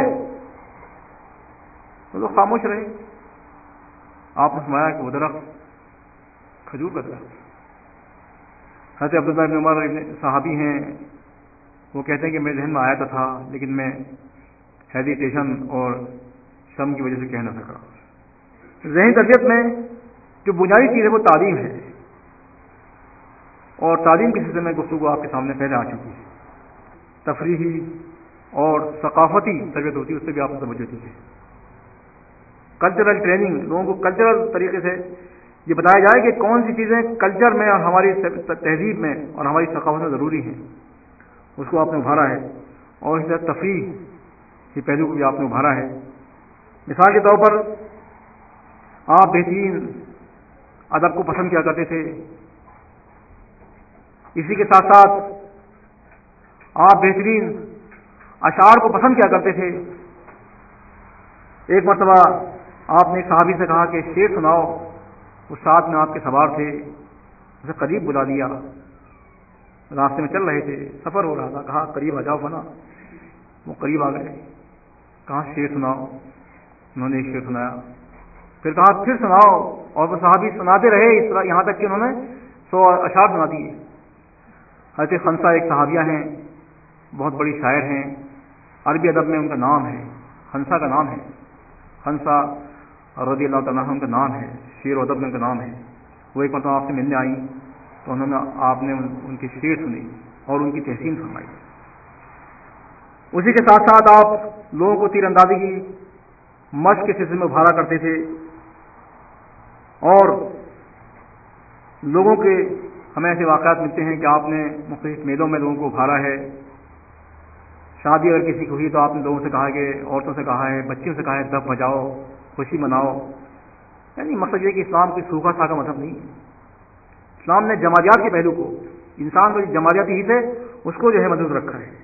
تو لوگ خاموش رہے. آپ نے سنایا کہ وہ درخت کھجور کا درخت. حضرت عبداللہ ابن عمر صحابی ہیں, وہ کہتے ہیں کہ میرے ذہن میں آیا تھا لیکن میں ہیزیٹیشن اور شرم کی وجہ سے کہہ نہ سکا. ذہنی تربیت میں جو بنیادی چیز ہے وہ تعلیم ہے, اور تعلیم کے سلسلے میں گفتگو آپ کے سامنے پہلے آ چکی ہے. تفریحی اور ثقافتی تربیت ہوتی ہے, اس سے بھی آپ نے توجہ دی ہے. کلچرل ٹریننگ, لوگوں کو کلچرل طریقے سے یہ بتایا جائے کہ کون سی چیزیں کلچر میں اور ہماری تہذیب میں اور ہماری ثقافت میں ضروری ہیں, اس کو آپ نے ابھارا ہے. اور اس طرح تفریح کے پہلو کو بھی آپ نے ابھارا ہے. مثال کے طور پر آپ بہترین ادب کو پسند کیا کرتے تھے, اسی کے ساتھ ساتھ آپ بہترین اشعار کو پسند کیا کرتے تھے. ایک مرتبہ آپ نے ایک صحابی سے کہا کہ شعر سناؤ, وہ ساتھ میں آپ کے سوار تھے, اسے قریب بلا لیا. راستے میں چل رہے تھے, سفر ہو رہا تھا, کہا قریب آ جاؤ فنا. وہ قریب آ گئے, کہا شعر سناؤ. انہوں نے ایک شعر سنایا, پھر کہا پھر سناؤ, اور وہ صحابی سناتے رہے اس طرح یہاں تک کہ انہوں نے 100 اشعار سنا دیے. حضرت خنسا ایک صحابیہ ہیں, بہت بڑی شاعر ہیں, عربی ادب میں ان کا نام ہے, خنسا کا نام ہے, خنسا رضی اللہ تعالیٰ عنہ کا نام ہے, شعر و ادب میں ان کا نام ہے. وہ ایک مرتبہ آپ سے ملنے آئیں تو آپ نے ان کی شعر سنی اور ان کی تحسین فرمائی. اسی کے ساتھ ساتھ آپ لوگوں کو تیر اندازی کی مشق کے سلسلے میں ابھارا کرتے تھے, اور لوگوں کے ہمیں ایسے واقعات ملتے ہیں کہ آپ نے مختلف میلوں میں لوگوں کو ابھارا ہے. شادی اگر کسی کو ہوئی تو آپ نے لوگوں سے کہا کہ عورتوں سے کہا ہے, بچیوں سے کہا ہے دف بجاؤ, خوشی مناؤ. یعنی مقصد یہ کہ اسلام کوئی سوکھا ساکھا مذہب نہیں ہے. اسلام نے جمالیات کے پہلو کو, انسان کو جمالیاتی حص ہے اس کو جو ہے مضبوط رکھا ہے.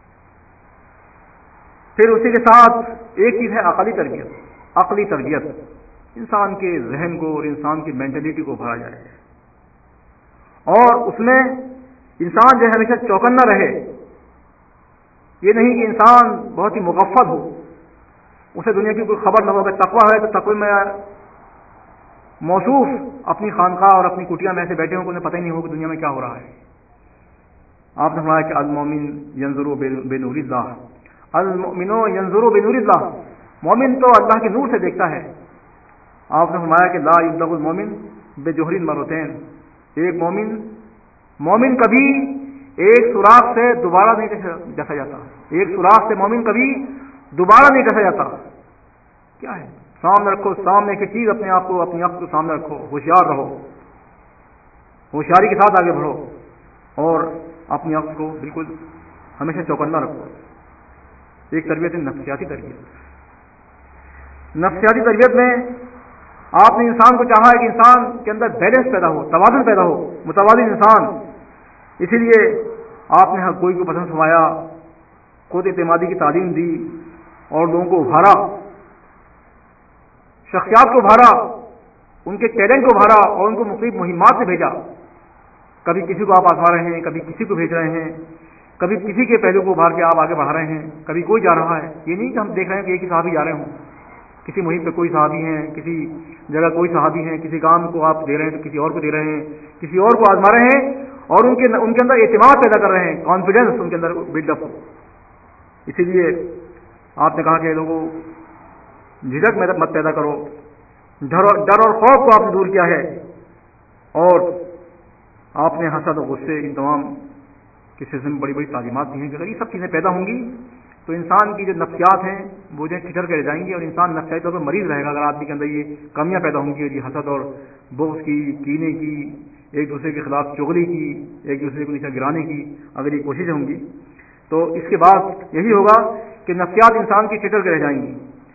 پھر اسی کے ساتھ ایک چیز ہے عقلی تربیت. عقلی تربیت انسان کے ذہن کو اور انسان کی مینٹلٹی کو ابھارا جائے, اور اس میں انسان جو ہے ہمیشہ چوکنا رہے. یہ نہیں کہ انسان بہت ہی مغفل ہو, اسے دنیا کی کوئی خبر نہ ہو. اگر تقویٰ ہے تو تقوی میں موصوف اپنی خانقاہ اور اپنی کٹیا میں ایسے بیٹھے ہوں کہ انہیں پتہ ہی نہیں ہو کہ دنیا میں کیا ہو رہا ہے. آپ نے فرمایا کہ المومن ینظر بنور اللہ, المؤمن ینظر بنور اللہ, مومن تو اللہ کے نور سے دیکھتا ہے. آپ نے فرمایا کہ لا یبلغ المومن بجوہر مرتین, ایک مومن کبھی ایک سوراخ سے دوبارہ نہیں ڈسا جاتا. ایک سوراخ سے مومن کبھی دوبارہ نہیں ڈسا جاتا. کیا ہے؟ سامنے رکھو, سامنے کی چیز اپنے آپ کو, اپنی عقل کو سامنے رکھو, ہوشیار رہو, ہوشیاری کے ساتھ آگے بڑھو, اور اپنی عقل کو بالکل ہمیشہ چوکنا رکھو. ایک تربیت ہے نفسیاتی تربیت. نفسیاتی تربیت میں آپ نے انسان کو چاہا ہے کہ انسان کے اندر بیلنس پیدا ہو, توازن پیدا ہو, متوازن انسان. اسی لیے آپ نے ہر کوئی کو پسند فرمایا, خود اعتمادی کی تعلیم دی, اور لوگوں کو ابھارا, شخصیات کو ابھارا, ان کے ٹیلنٹ کو ابھارا, اور ان کو مختلف مہمات سے بھیجا. کبھی کسی کو آپ آزما رہے ہیں, کبھی کسی کو بھیج رہے ہیں, کبھی کسی کے پہلو کو ابھار کے آپ آگے بڑھا رہے ہیں, کبھی کوئی جا رہا ہے. یہ نہیں کہ ہم دیکھ رہے ہیں کہ ایک ہی صحابی جا رہے ہوں, کسی مہم پہ کوئی صحابی ہیں, کسی جگہ کوئی صحابی ہیں, کسی کام کو آپ دے رہے ہیں تو کسی اور کو دے رہے ہیں, کسی اور کو آزما رہے ہیں, اور ان کے اندر اعتماد پیدا کر رہے ہیں, کانفیڈنس ان کے اندر بلڈ اپ ہو. اسی لیے آپ نے کہا کہ لوگوں جھجک مت پیدا کرو, ڈر اور خوف کو آپ نے دور کیا ہے, اور آپ نے حسد و غصے ان تمام کے سلسلے میں بڑی بڑی تعلیمات دی ہیں کہ اگر یہ سب چیزیں پیدا ہوں گی تو انسان کی جو نفسیات ہیں وہ جو ٹھٹر کر جائیں گی, اور انسان نفسیاتی طور پر مریض رہے گا. اگر آدمی کے اندر یہ کمیاں پیدا ہوں گی, یہ حسد اور بغض کی, کینے کی, ایک دوسرے کے خلاف چغلی کی, ایک دوسرے کو نیچا گرانے کی اگر یہ کوششیں ہوں گی, تو اس کے بعد یہی ہوگا کہ نفسیات انسان کی ٹھٹر کر رہ جائیں گی.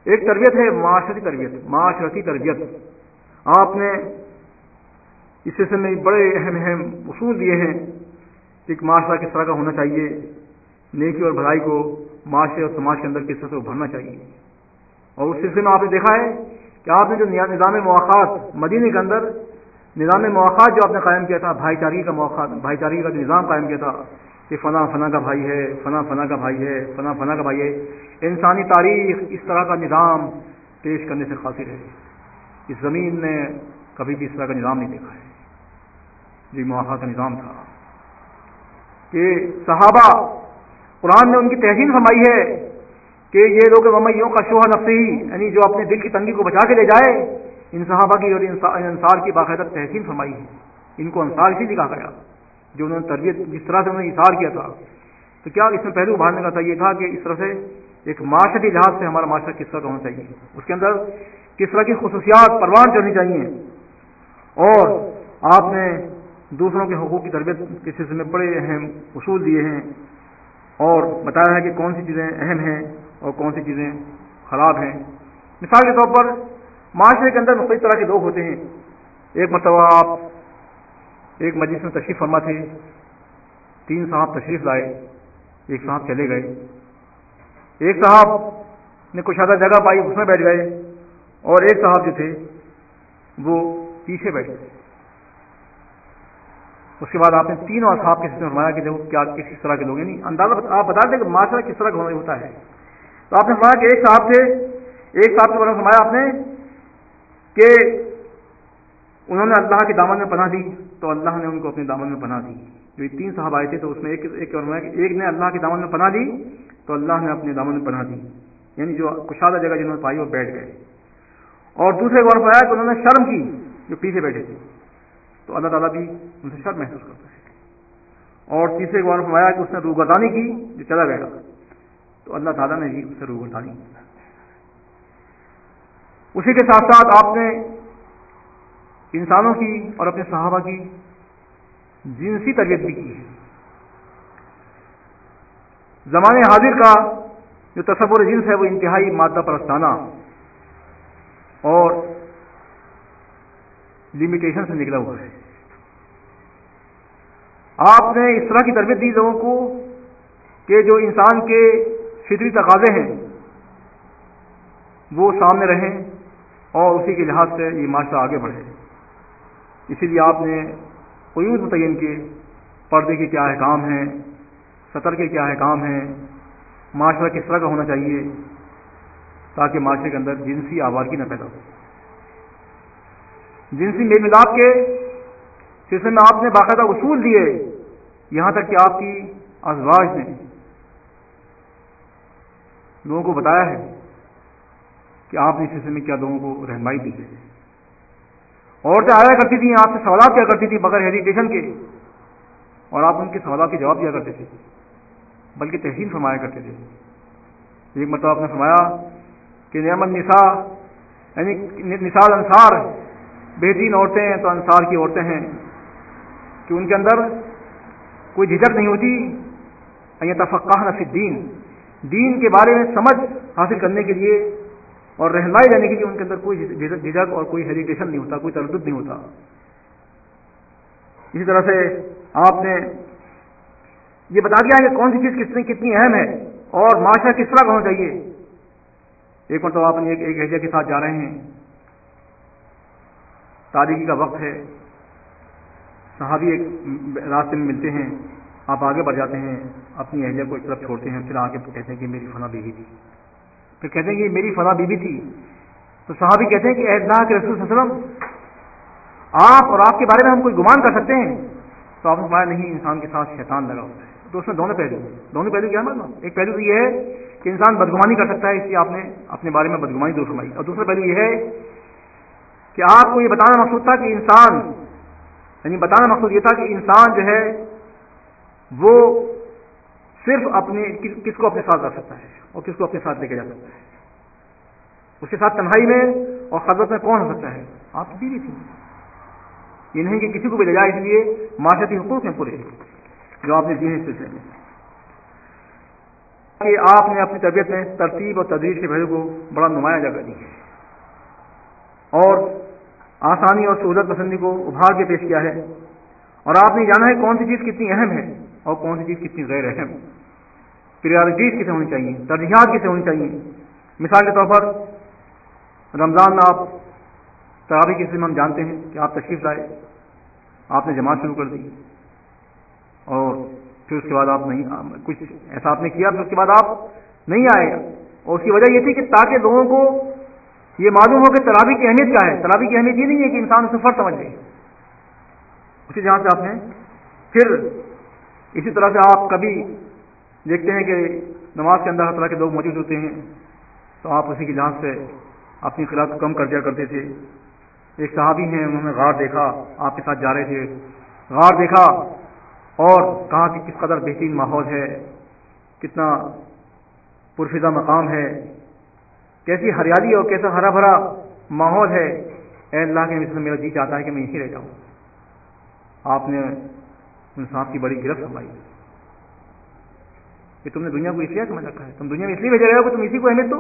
ایک تربیت ہے معاشرتی تربیت. آپ نے اس سلسلے میں بڑے اہم اہم اصول دیے ہیں کہ ایک معاشرہ کس طرح کا ہونا چاہیے، نیکی اور بھلائی کو معاشرے اور سماج کے اندر کس طرح سے ابھرنا چاہیے. اور اس سلسلے میں آپ نے دیکھا ہے کہ آپ نے جو نظام مواخات مدینے کے اندر نظام مواخات جو آپ نے قائم کیا تھا، بھائی چارگی کا جو نظام قائم کیا تھا کہ فلاں فلاں کا بھائی ہے، فلاں فلاں کا بھائی ہے، فلاں فلاں کا بھائی ہے. انسانی تاریخ اس طرح کا نظام پیش کرنے سے قاصر ہے. اس زمین نے کبھی بھی اس طرح کا نظام نہیں دیکھا ہے. جو مواخات کا نظام تھا کہ صحابہ، قرآن نے ان کی تحسین فرمائی ہے کہ یہ لوگ ممیوں کا شوہ نفسی، یعنی جو اپنے دل کی تنگی کو بچا کے لے جائے. ان صحابہ کی اور انصار کی باقاعدہ تحسین فرمائی ہے. ان کو انصار اسی لیے کہا گیا جو انہوں نے تربیت جس طرح سے انہوں نے اثار کیا تھا. تو کیا اس میں پہلو ابھارنے کا تھا یہ تھا کہ اس طرح سے ایک معاشرتی لحاظ سے ہمارا معاشرہ کس طرح کا ہونا چاہیے، اس کے اندر کس طرح کی خصوصیات پروان چڑھنی چاہیے. اور آپ نے دوسروں کے حقوق کی تربیت کے سلسلے میں بڑے اہم اصول دیے ہیں اور بتایا ہے کہ کون سی چیزیں اہم ہیں اور کون سی چیزیں خراب ہیں. مثال کے طور پر معاشرے کے اندر مختلف طرح کے لوگ ہوتے ہیں. ایک مرتبہ آپ ایک مجلس میں تشریف فرما تھے، 3 صاحب تشریف لائے، ایک صاحب چلے گئے. ایک صاحب نے کشادہ جگہ پائی، اس میں بیٹھ گئے، اور ایک صاحب جو تھے وہ پیچھے بیٹھ گئے. اس کے بعد آپ نے تینوں اصحاب کے سلسلے میں فرمایا کہ دیکھو کیا کس طرح کے لوگ ہیں. نہیں اندازہ آپ بتا دیں کہ معاشرہ کس طرح کا ہوتا ہے. تو آپ نے فرمایا کہ ایک صاحب تھے، ایک صاحب کے بارے میں فرمایا آپ نے کہ انہوں نے اللہ کے دامن میں پناہ دی تو اللہ نے ان کو اپنے دامن میں پناہ دی. جو 3 صاحب آئے تھے تو اس میں ایک نے اللہ کے دامن میں پناہ دی تو اللہ نے اپنے دامن میں پناہ دی، یعنی جو کشادہ جگہ جنہوں نے پائی وہ بیٹھ گئے. اور دوسرے کو فرمایا کہ انہوں نے شرم کی جو پیچھے بیٹھے تھے تو اللہ تعالیٰ بھی ان سے شرم محسوس کرتا ہے. اور تیسرے کو فرمایا کہ اس نے روگردانی کی جو چلا گیا تو اللہ تعالیٰ نے بھی اس سے روگردانی کی. اسی کے ساتھ ساتھ آپ نے انسانوں کی اور اپنے صحابہ کی جنسی تربیت بھی کی ہے. زمانے حاضر کا جو تصور جنس ہے وہ انتہائی مادہ پرستانہ اور لمیٹیشن سے نکلا ہوا ہے. آپ نے اس طرح کی تربیت دی لوگوں کو کہ جو انسان کے فطری تقاضے ہیں وہ سامنے رہیں اور اسی کے لحاظ سے یہ معاشرہ آگے بڑھے. اسی لیے آپ نے قیود متعین کیے، پردے کے کیا احکام ہیں، سطر کے کیا احکام ہیں، معاشرہ کس طرح کا ہونا چاہیے تاکہ معاشرے کے اندر جنسی آوارگی نہ پیدا ہو. جنسی میل ملاپ کے سلسلے میں آپ نے باقاعدہ اصول دیے، یہاں تک کہ آپ کی ازواج نے لوگوں کو بتایا ہے کہ آپ نے اس سلسلے میں کیا لوگوں کو رہنمائی دی ہے. عورتیں آیا کرتی تھیں، آپ سے سوالات کیا کرتی تھیں بغیر ہیزیٹیشن کے، اور آپ ان کے سوالات کے جواب دیا کرتے تھے، بلکہ تحسین فرمایا کرتے تھے. ایک مرتبہ آپ نے فرمایا کہ نعم النساء، یعنی نساء انصار، بہترین عورتیں ہیں تو انصار کی عورتیں ہیں کہ ان کے اندر کوئی جھجک نہیں ہوتی ان یتفقہن فی الدین، دین کے بارے میں سمجھ حاصل کرنے کے لیے اور رہنمائی دینے کے لیے ان کے اندر کوئی جھجک اور کوئی ہیزیٹیشن نہیں ہوتا، کوئی تردد نہیں ہوتا. اسی طرح سے آپ نے یہ بتا دیا کہ کون سی چیز کتنی اہم ہے اور معاشرہ کس طرح کا ہونا چاہیے. ایک مرتبہ آپ ایک ہجے کے ساتھ جا رہے ہیں، تاریکی کا وقت ہے، صحابی ایک راستے میں ملتے ہیں، آپ آگے بڑھ جاتے ہیں، اپنی اہلیہ کو ایک طرف چھوڑتے ہیں، پھر آگے کہتے ہیں کہ میری فلاں بیوی تھی، پھر کہتے ہیں کہ میری فلاں بیوی تھی. تو صحابی کہتے ہیں کہ اے اللہ کے رسول صلی اللہ علیہ وسلم، آپ اور آپ کے بارے میں ہم کوئی گمان کر سکتے ہیں؟ تو آپ نے فرمایا نہیں، انسان کے ساتھ شیطان لگا ہوتا ہے. تو اس میں دونوں پہلو کیا مطلب؟ ایک پہلو تو یہ ہے کہ انسان بدگمانی کر سکتا ہے، اس لیے آپ نے اپنے بارے میں بدگمانی دور فرمائی. اور دوسرا پہلو یہ ہے کہ آپ کو یہ بتانا مقصود تھا کہ انسان، یعنی بتانا مقصود یہ تھا کہ انسان جو ہے وہ صرف اپنے کس کو اپنے ساتھ رکھ سکتا ہے اور کس کو اپنے ساتھ لے کے جا سکتا ہے. اس کے ساتھ تنہائی میں اور خلوت میں کون ہو سکتا ہے؟ آپ کی بیوی تھی. یہ نہیں کہ کسی کو بھی لے جائے، اس لیے معاشرتی حقوق ہیں پورے جو آپ نے دیے ہیں اس سلسلے میں. کہ آپ نے اپنی طبیعت میں ترتیب اور تدریج کے پہلو کو بڑا نمایاں جگہ دی ہے اور آسانی اور سہولت پسندی کو ابھار کے پیش کیا ہے، اور آپ نے جانا ہے کون سی چیز کتنی اہم ہے اور کون سی چیز کتنی غیر اہم، پریارٹیز کسے ہونی چاہیے، ترجیحات کسے ہونی چاہیے۔ مثال کے طور پر رمضان میں آپ تراویح کے سلسلے میں ہم جانتے ہیں کہ آپ تشریف لائے، آپ نے جماعت شروع کر دی، اور پھر اس کے بعد آپ نہیں کچھ ایسا آپ نے کیا، پھر اس کے بعد آپ نہیں آئے، اور اس کی وجہ یہ تھی کہ تاکہ لوگوں کو یہ معلوم ہو کہ تراویح کی اہمیت کیا ہے۔ تراویح کی اہمیت یہ نہیں ہے کہ انسان اسے فرض سمجھ لے، اسی جہاں سے آپ نے پھر اسی طرح سے آپ کبھی دیکھتے ہیں کہ نماز کے اندر ہر طرح کے لوگ موجود ہوتے ہیں، تو آپ اسی کے لحاظ سے اپنی قرات کو کم کر دیا کرتے تھے۔ ایک صحابی ہیں، انہوں نے غار دیکھا، آپ کے ساتھ جا رہے تھے، غار دیکھا اور کہا کہ کس قدر بہترین ماحول ہے، کتنا پرفضا مقام ہے، کیسی ہریالی اور کیسا ہرا بھرا ماحول ہے، اے اللہ کے نبی، میرا جی چاہتا ہے کہ میں یہیں رہ جاؤں۔ آپ نے ان صاحب کی بڑی گرفت فرمائی کہ تم نے دنیا کو اس لیے سمجھ رکھا ہے، تم دنیا میں اس لیے بھیجے رہے ہو کہ تم اسی کو اہمیت دو۔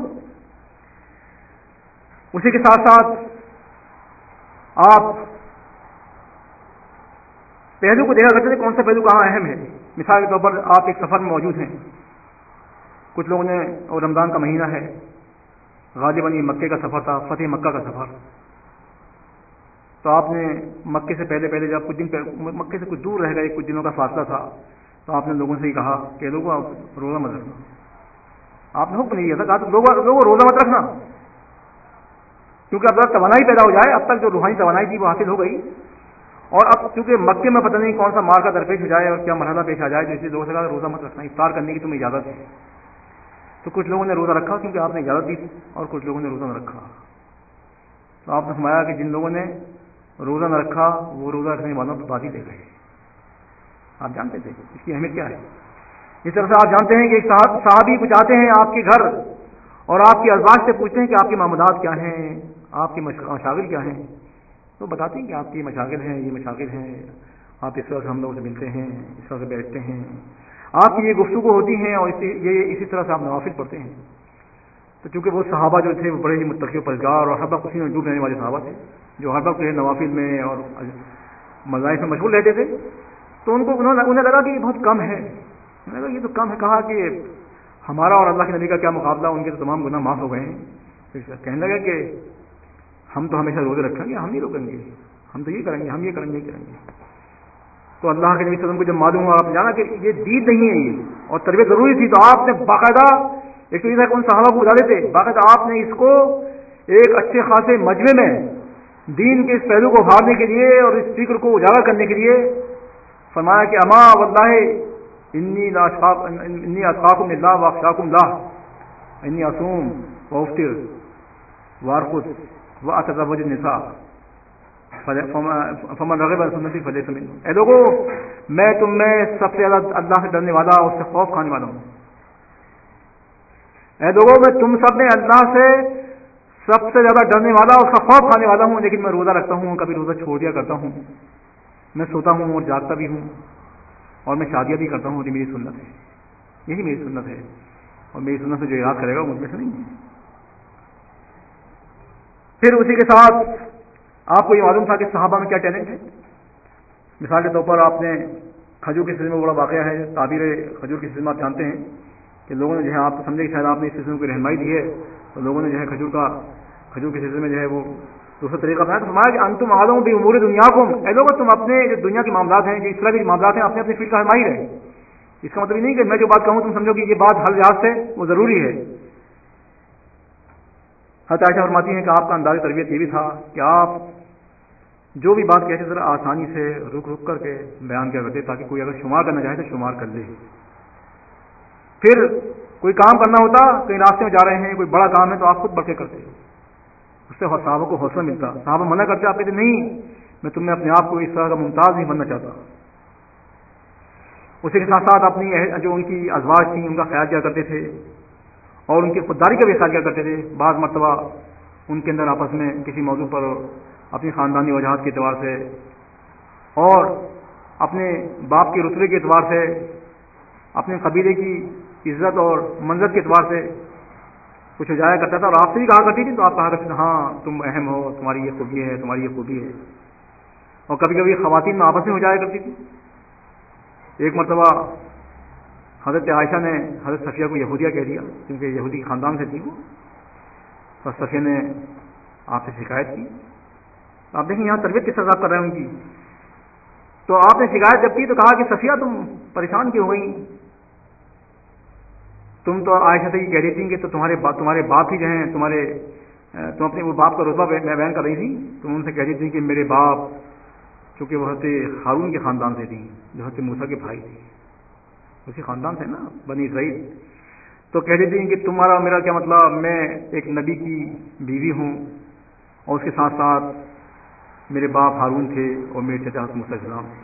اسی کے ساتھ ساتھ آپ پہلو کو دیکھا کرتے تھے، کون سا پہلو کہاں اہم ہے۔ مثال کے طور پر آپ ایک سفر میں موجود ہیں، کچھ لوگوں نے، اور رمضان کا مہینہ ہے، غالباً یہ مکے کا سفر تھا، فتح مکہ کا سفر، تو آپ نے مکے سے پہلے جب کچھ دن مکے سے کچھ دور رہ گئے، کچھ دنوں کا فاصلہ تھا، تو آپ نے لوگوں سے ہی کہا کہ لوگوں آپ روزہ مت رکھنا۔ آپ نے حکم نہیں دیا تھا، کہا تو لوگوں روزہ مت رکھنا، کیونکہ اب تک توانائی پیدا ہو جائے، اب تک جو روحانی توانائی تھی وہ حاصل ہو گئی، اور اب چونکہ مکے میں پتہ نہیں کون سا مار کا درپیش ہو جائے اور کیا مرحلہ پیش آ جائے، تو اس لیے لوگوں سے کہا روزہ مت رکھنا، افطار کرنے کی تمہیں اجازت ہے۔ تو کچھ لوگوں نے روزہ رکھا کیونکہ آپ نے اجازت دی، اور کچھ لوگوں نے روزہ نہ رکھا۔ تو آپ نے فرمایا کہ جن لوگوں نے روزہ نہ رکھا وہ روزہ رکھنے والوں کو بازی دے گئے۔ آپ جانتے تھے اس کی اہمیت کیا ہے۔ اس طرح سے آپ جانتے ہیں کہ ایک صحابی کچھ آتے ہیں آپ کے گھر اور آپ کی ازواج سے پوچھتے ہیں کہ آپ کے معمولات کیا ہیں، آپ کے مشاغل کیا ہیں، تو بتاتے ہیں کہ آپ کی مشاغل ہیں، یہ مشاغل ہیں، آپ اس طرح سے ہم لوگوں سے ملتے ہیں، اس طرح سے بیٹھتے ہیں، آپ کی یہ گفتگو ہوتی ہیں، اور اسی طرح سے آپ نوافل پڑھتے ہیں۔ تو چونکہ وہ صحابہ جو تھے وہ بڑے ہی متقی و پرہیزگار اور ہر وقت اسی میں ڈوب رہنے والے صحابہ تھے، جو ہر وقت نوافل میں اور مذاہب میں مشغول رہتے تھے، تو انہیں لگا کہ یہ بہت کم ہے، انہیں لگا یہ تو کم ہے، کہا کہ ہمارا اور اللہ کے نبی کا کیا مقابلہ، ان کے تو تمام گناہ معاف ہو گئے ہیں۔ کہنے لگا کہ ہم تو ہمیشہ روزے رکھیں گے، ہم نہیں روکیں گے، ہم تو یہ کریں گے، ہم یہ کریں گے، یہ کریں گے۔ تو اللہ کے نبی صلی اللہ علیہ وسلم کو جب معلوم ہوا، آپ نے جانا کہ یہ دید نہیں ہے یہ، اور تربیت ضروری تھی، تو آپ نے باقاعدہ ایک تو یہ تھا کہ ان صحابہ کو بلا دیتے، باقاعدہ آپ نے اس کو ایک اچھے خاصے مجمع میں دین کے اس پہلو کو ابھارنے کے لیے اور اس فکر کو اجاگر کرنے کے لیے فرمایا کہ اما واللہ انی اتقاکم للہ واخشاکم لہ، انی اصوم وافطر وارقد واتزوج النساء فمن رغب عن سنتی فلیس منی۔ اے لوگوں، میں تم میں سب سے زیادہ اللہ سے ڈرنے والا اور اس سے خوف کھانے والا ہوں۔ اے لوگوں، میں تم سب میں اللہ سے سب سے زیادہ ڈرنے والا اور اس کا خوف کھانے والا ہوں، لیکن میں روزہ رکھتا ہوں، کبھی روزہ چھوڑ دیا کرتا ہوں، میں سوتا ہوں اور جاگتا بھی ہوں، اور میں شادیاں بھی کرتا ہوں، یہ میری سنت ہے، یہی میری سنت ہے، اور میری سنت سے جو یاد کرے گا وہ مجھ میں سے نہیں ہے۔ پھر اسی کے ساتھ آپ کو یہ معلوم تھا کہ صحابہ میں کیا ٹیلنٹ ہے۔ مثال کے طور پر آپ نے کھجور کے سلسلے میں بڑا واقعہ ہے، تعبیر کھجور کے سلسلے میں آپ جانتے ہیں کہ لوگوں نے جو ہے آپ کو سمجھے کہ شاید آپ نے اس سلسلے کو رہنمائی دی ہے، تو لوگوں نے جو ہے کھجور کے سلسلے میں جو ہے وہ دوسرا طریقہ بنایا، تو فرمایا کہ انتم عالم بامور دنیاکم، اے لوگوں تم اپنے جو دنیا کے معاملات ہیں، جو اسلامی معاملات ہیں، اپنے فکر کا ماہر ہے۔ اس کا مطلب یہ نہیں کہ میں جو بات کہوں تم سمجھو کہ یہ بات ہر لحاظ سے وہ ضروری ہے۔ حضرت عائشہ فرماتی ہیں کہ آپ کا انداز تربیت یہ بھی تھا کہ آپ جو بھی بات کہتے ذرا آسانی سے رک کر کے بیان کیا کرتے، تاکہ کوئی اگر شمار کرنا چاہے تو شمار کر لے۔ پھر کوئی کام کرنا ہوتا، کہیں راستے میں جا رہے ہیں، کوئی بڑا کام ہے، تو آپ خود بڑھ کے کرتے، اس سے صحابہ کو حوصلہ ملتا۔ صحابہ منع کرتے، آپ کہتے نہیں، میں تم نے اپنے آپ کو اس طرح کا ممتاز نہیں بننا چاہتا۔ اسی کے ساتھ ساتھ اپنی جو ان کی ازواج تھیں ان کا خیال کیا کرتے تھے، اور ان کی خودداری کا بھی خیال کیا کرتے تھے۔ بعض مرتبہ ان کے اندر آپس میں کسی موضوع پر اپنی خاندانی وجوہات کے اعتبار سے اور اپنے باپ کے رتبے کے اعتبار سے، اپنے قبیلے کی عزت اور منزلت کے اعتبار سے کچھ ہو جایا کرتا تھا اور آپ سے بھی کہا کرتی تھی تو آپ کہا کرتے تھے ہاں تم اہم ہو، تمہاری یہ خوبی ہے، تمہاری یہ خوبی ہے. اور کبھی کبھی خواتین میں آپس میں ہو جایا کرتی تھی. ایک مرتبہ حضرت عائشہ نے حضرت صفیہ کو یہودیہ کہہ دیا کیونکہ یہودی خاندان سے تھی وہ. تو صفیہ نے آپ سے شکایت کی. آپ دیکھیں یہاں تربیت کس طرح کر رہے ہیں ان کی. تو آپ نے شکایت جب کی تو کہا کہ صفیہ تم پریشان کیوں ہوئی؟ تم تو عائشہ سے یہ کہہ رہی تھی کہ تو تمہارے باپ ہی جو ہیں تم اپنے وہ باپ کا رتبہ بیان کر رہی تھی. تم ان سے کہہ رہی تھی کہ میرے باپ چونکہ وہ حضرت ہارون کے خاندان سے تھیں جو حضرت موسیٰ کے بھائی تھے، اسی خاندان سے نا بنی اسرائیل. تو کہہ رہی تھی کہ تمہارا میرا کیا مطلب، میں ایک نبی کی بیوی ہوں اور اس کے ساتھ ساتھ میرے باپ ہارون تھے اور میرے چچا حضرت موسیٰ علیہ السلام تھے.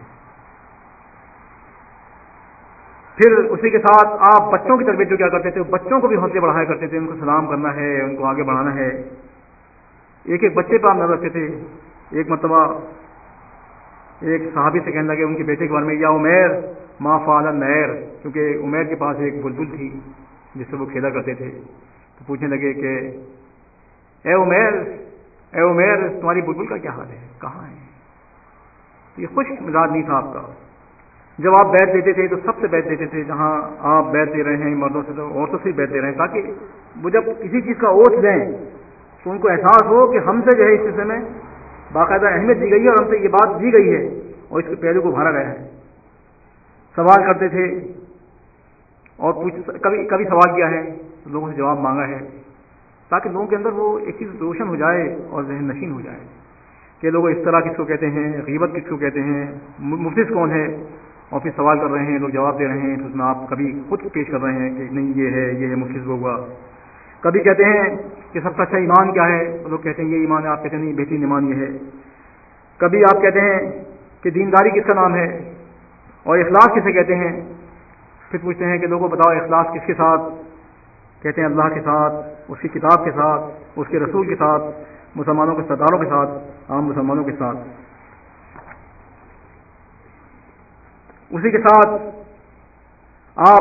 پھر اسی کے ساتھ آپ بچوں کی تربیت جو کیا کرتے تھے، بچوں کو بھی حوصلے بڑھایا کرتے تھے، ان کو سلام کرنا ہے، ان کو آگے بڑھانا ہے. ایک ایک بچے پہ آپ نظر رکھتے تھے. ایک مرتبہ ایک صحابی سے کہنے لگے ان کے بیٹے کے بارے میں، یا عمیر ما فعل النیر، کیونکہ عمیر کے پاس ایک بلبل تھی جس سے وہ کھیلا کرتے تھے. تو پوچھنے لگے کہ اے عمیر تمہاری بلبل کا کیا حال ہے، کہاں ہے؟ تو یہ خوش مزاج نہیں تھا آپ کا. جب آپ بیعت دیتے تھے تو سب سے بیعت دیتے تھے، جہاں آپ بیعت دے رہے ہیں مردوں سے تو عورتوں سے بھی بیعت دے رہے ہیں، تاکہ وہ جب کسی چیز کا اوتھ دیں تو ان کو احساس ہو کہ ہم سے جو ہے اس سلسلے میں باقاعدہ اہمیت دی گئی ہے اور ہم سے یہ بات دی گئی ہے اور اس کے پہلو کو ابھارا گیا ہے. سوال کرتے تھے اور کبھی سوال کیا ہے لوگوں سے جواب مانگا ہے، تاکہ لوگوں کے اندر وہ ایک چیز روشن ہو جائے اور ذہن نشین ہو جائے کہ لوگ اس طرح کس کو کہتے ہیں، غیبت کس کو کہتے ہیں، مفلس کون ہے. اور پھر سوال کر رہے ہیں، لوگ جواب دے رہے ہیں، تو اس میں آپ کبھی خود پیش کر رہے ہیں کہ نہیں یہ ہے مفلس وہ ہوا. کبھی کہتے ہیں کہ سب سے اچھا ایمان کیا ہے، لوگ کہتے ہیں یہ ایمان ہے، آپ کہتے ہیں نہیں بہترین ایمان یہ ہے. کبھی آپ کہتے ہیں کہ دینداری کس کا نام ہے اور اخلاص کسے کہتے ہیں. پھر پوچھتے ہیں کہ لوگوں بتاؤ اخلاص کس کے ساتھ، کہتے ہیں اللہ کے ساتھ، اس کی کتاب کے ساتھ، اس کے رسول کے ساتھ، مسلمانوں کے سرداروں کے ساتھ، عام مسلمانوں کے ساتھ. اسی کے ساتھ آپ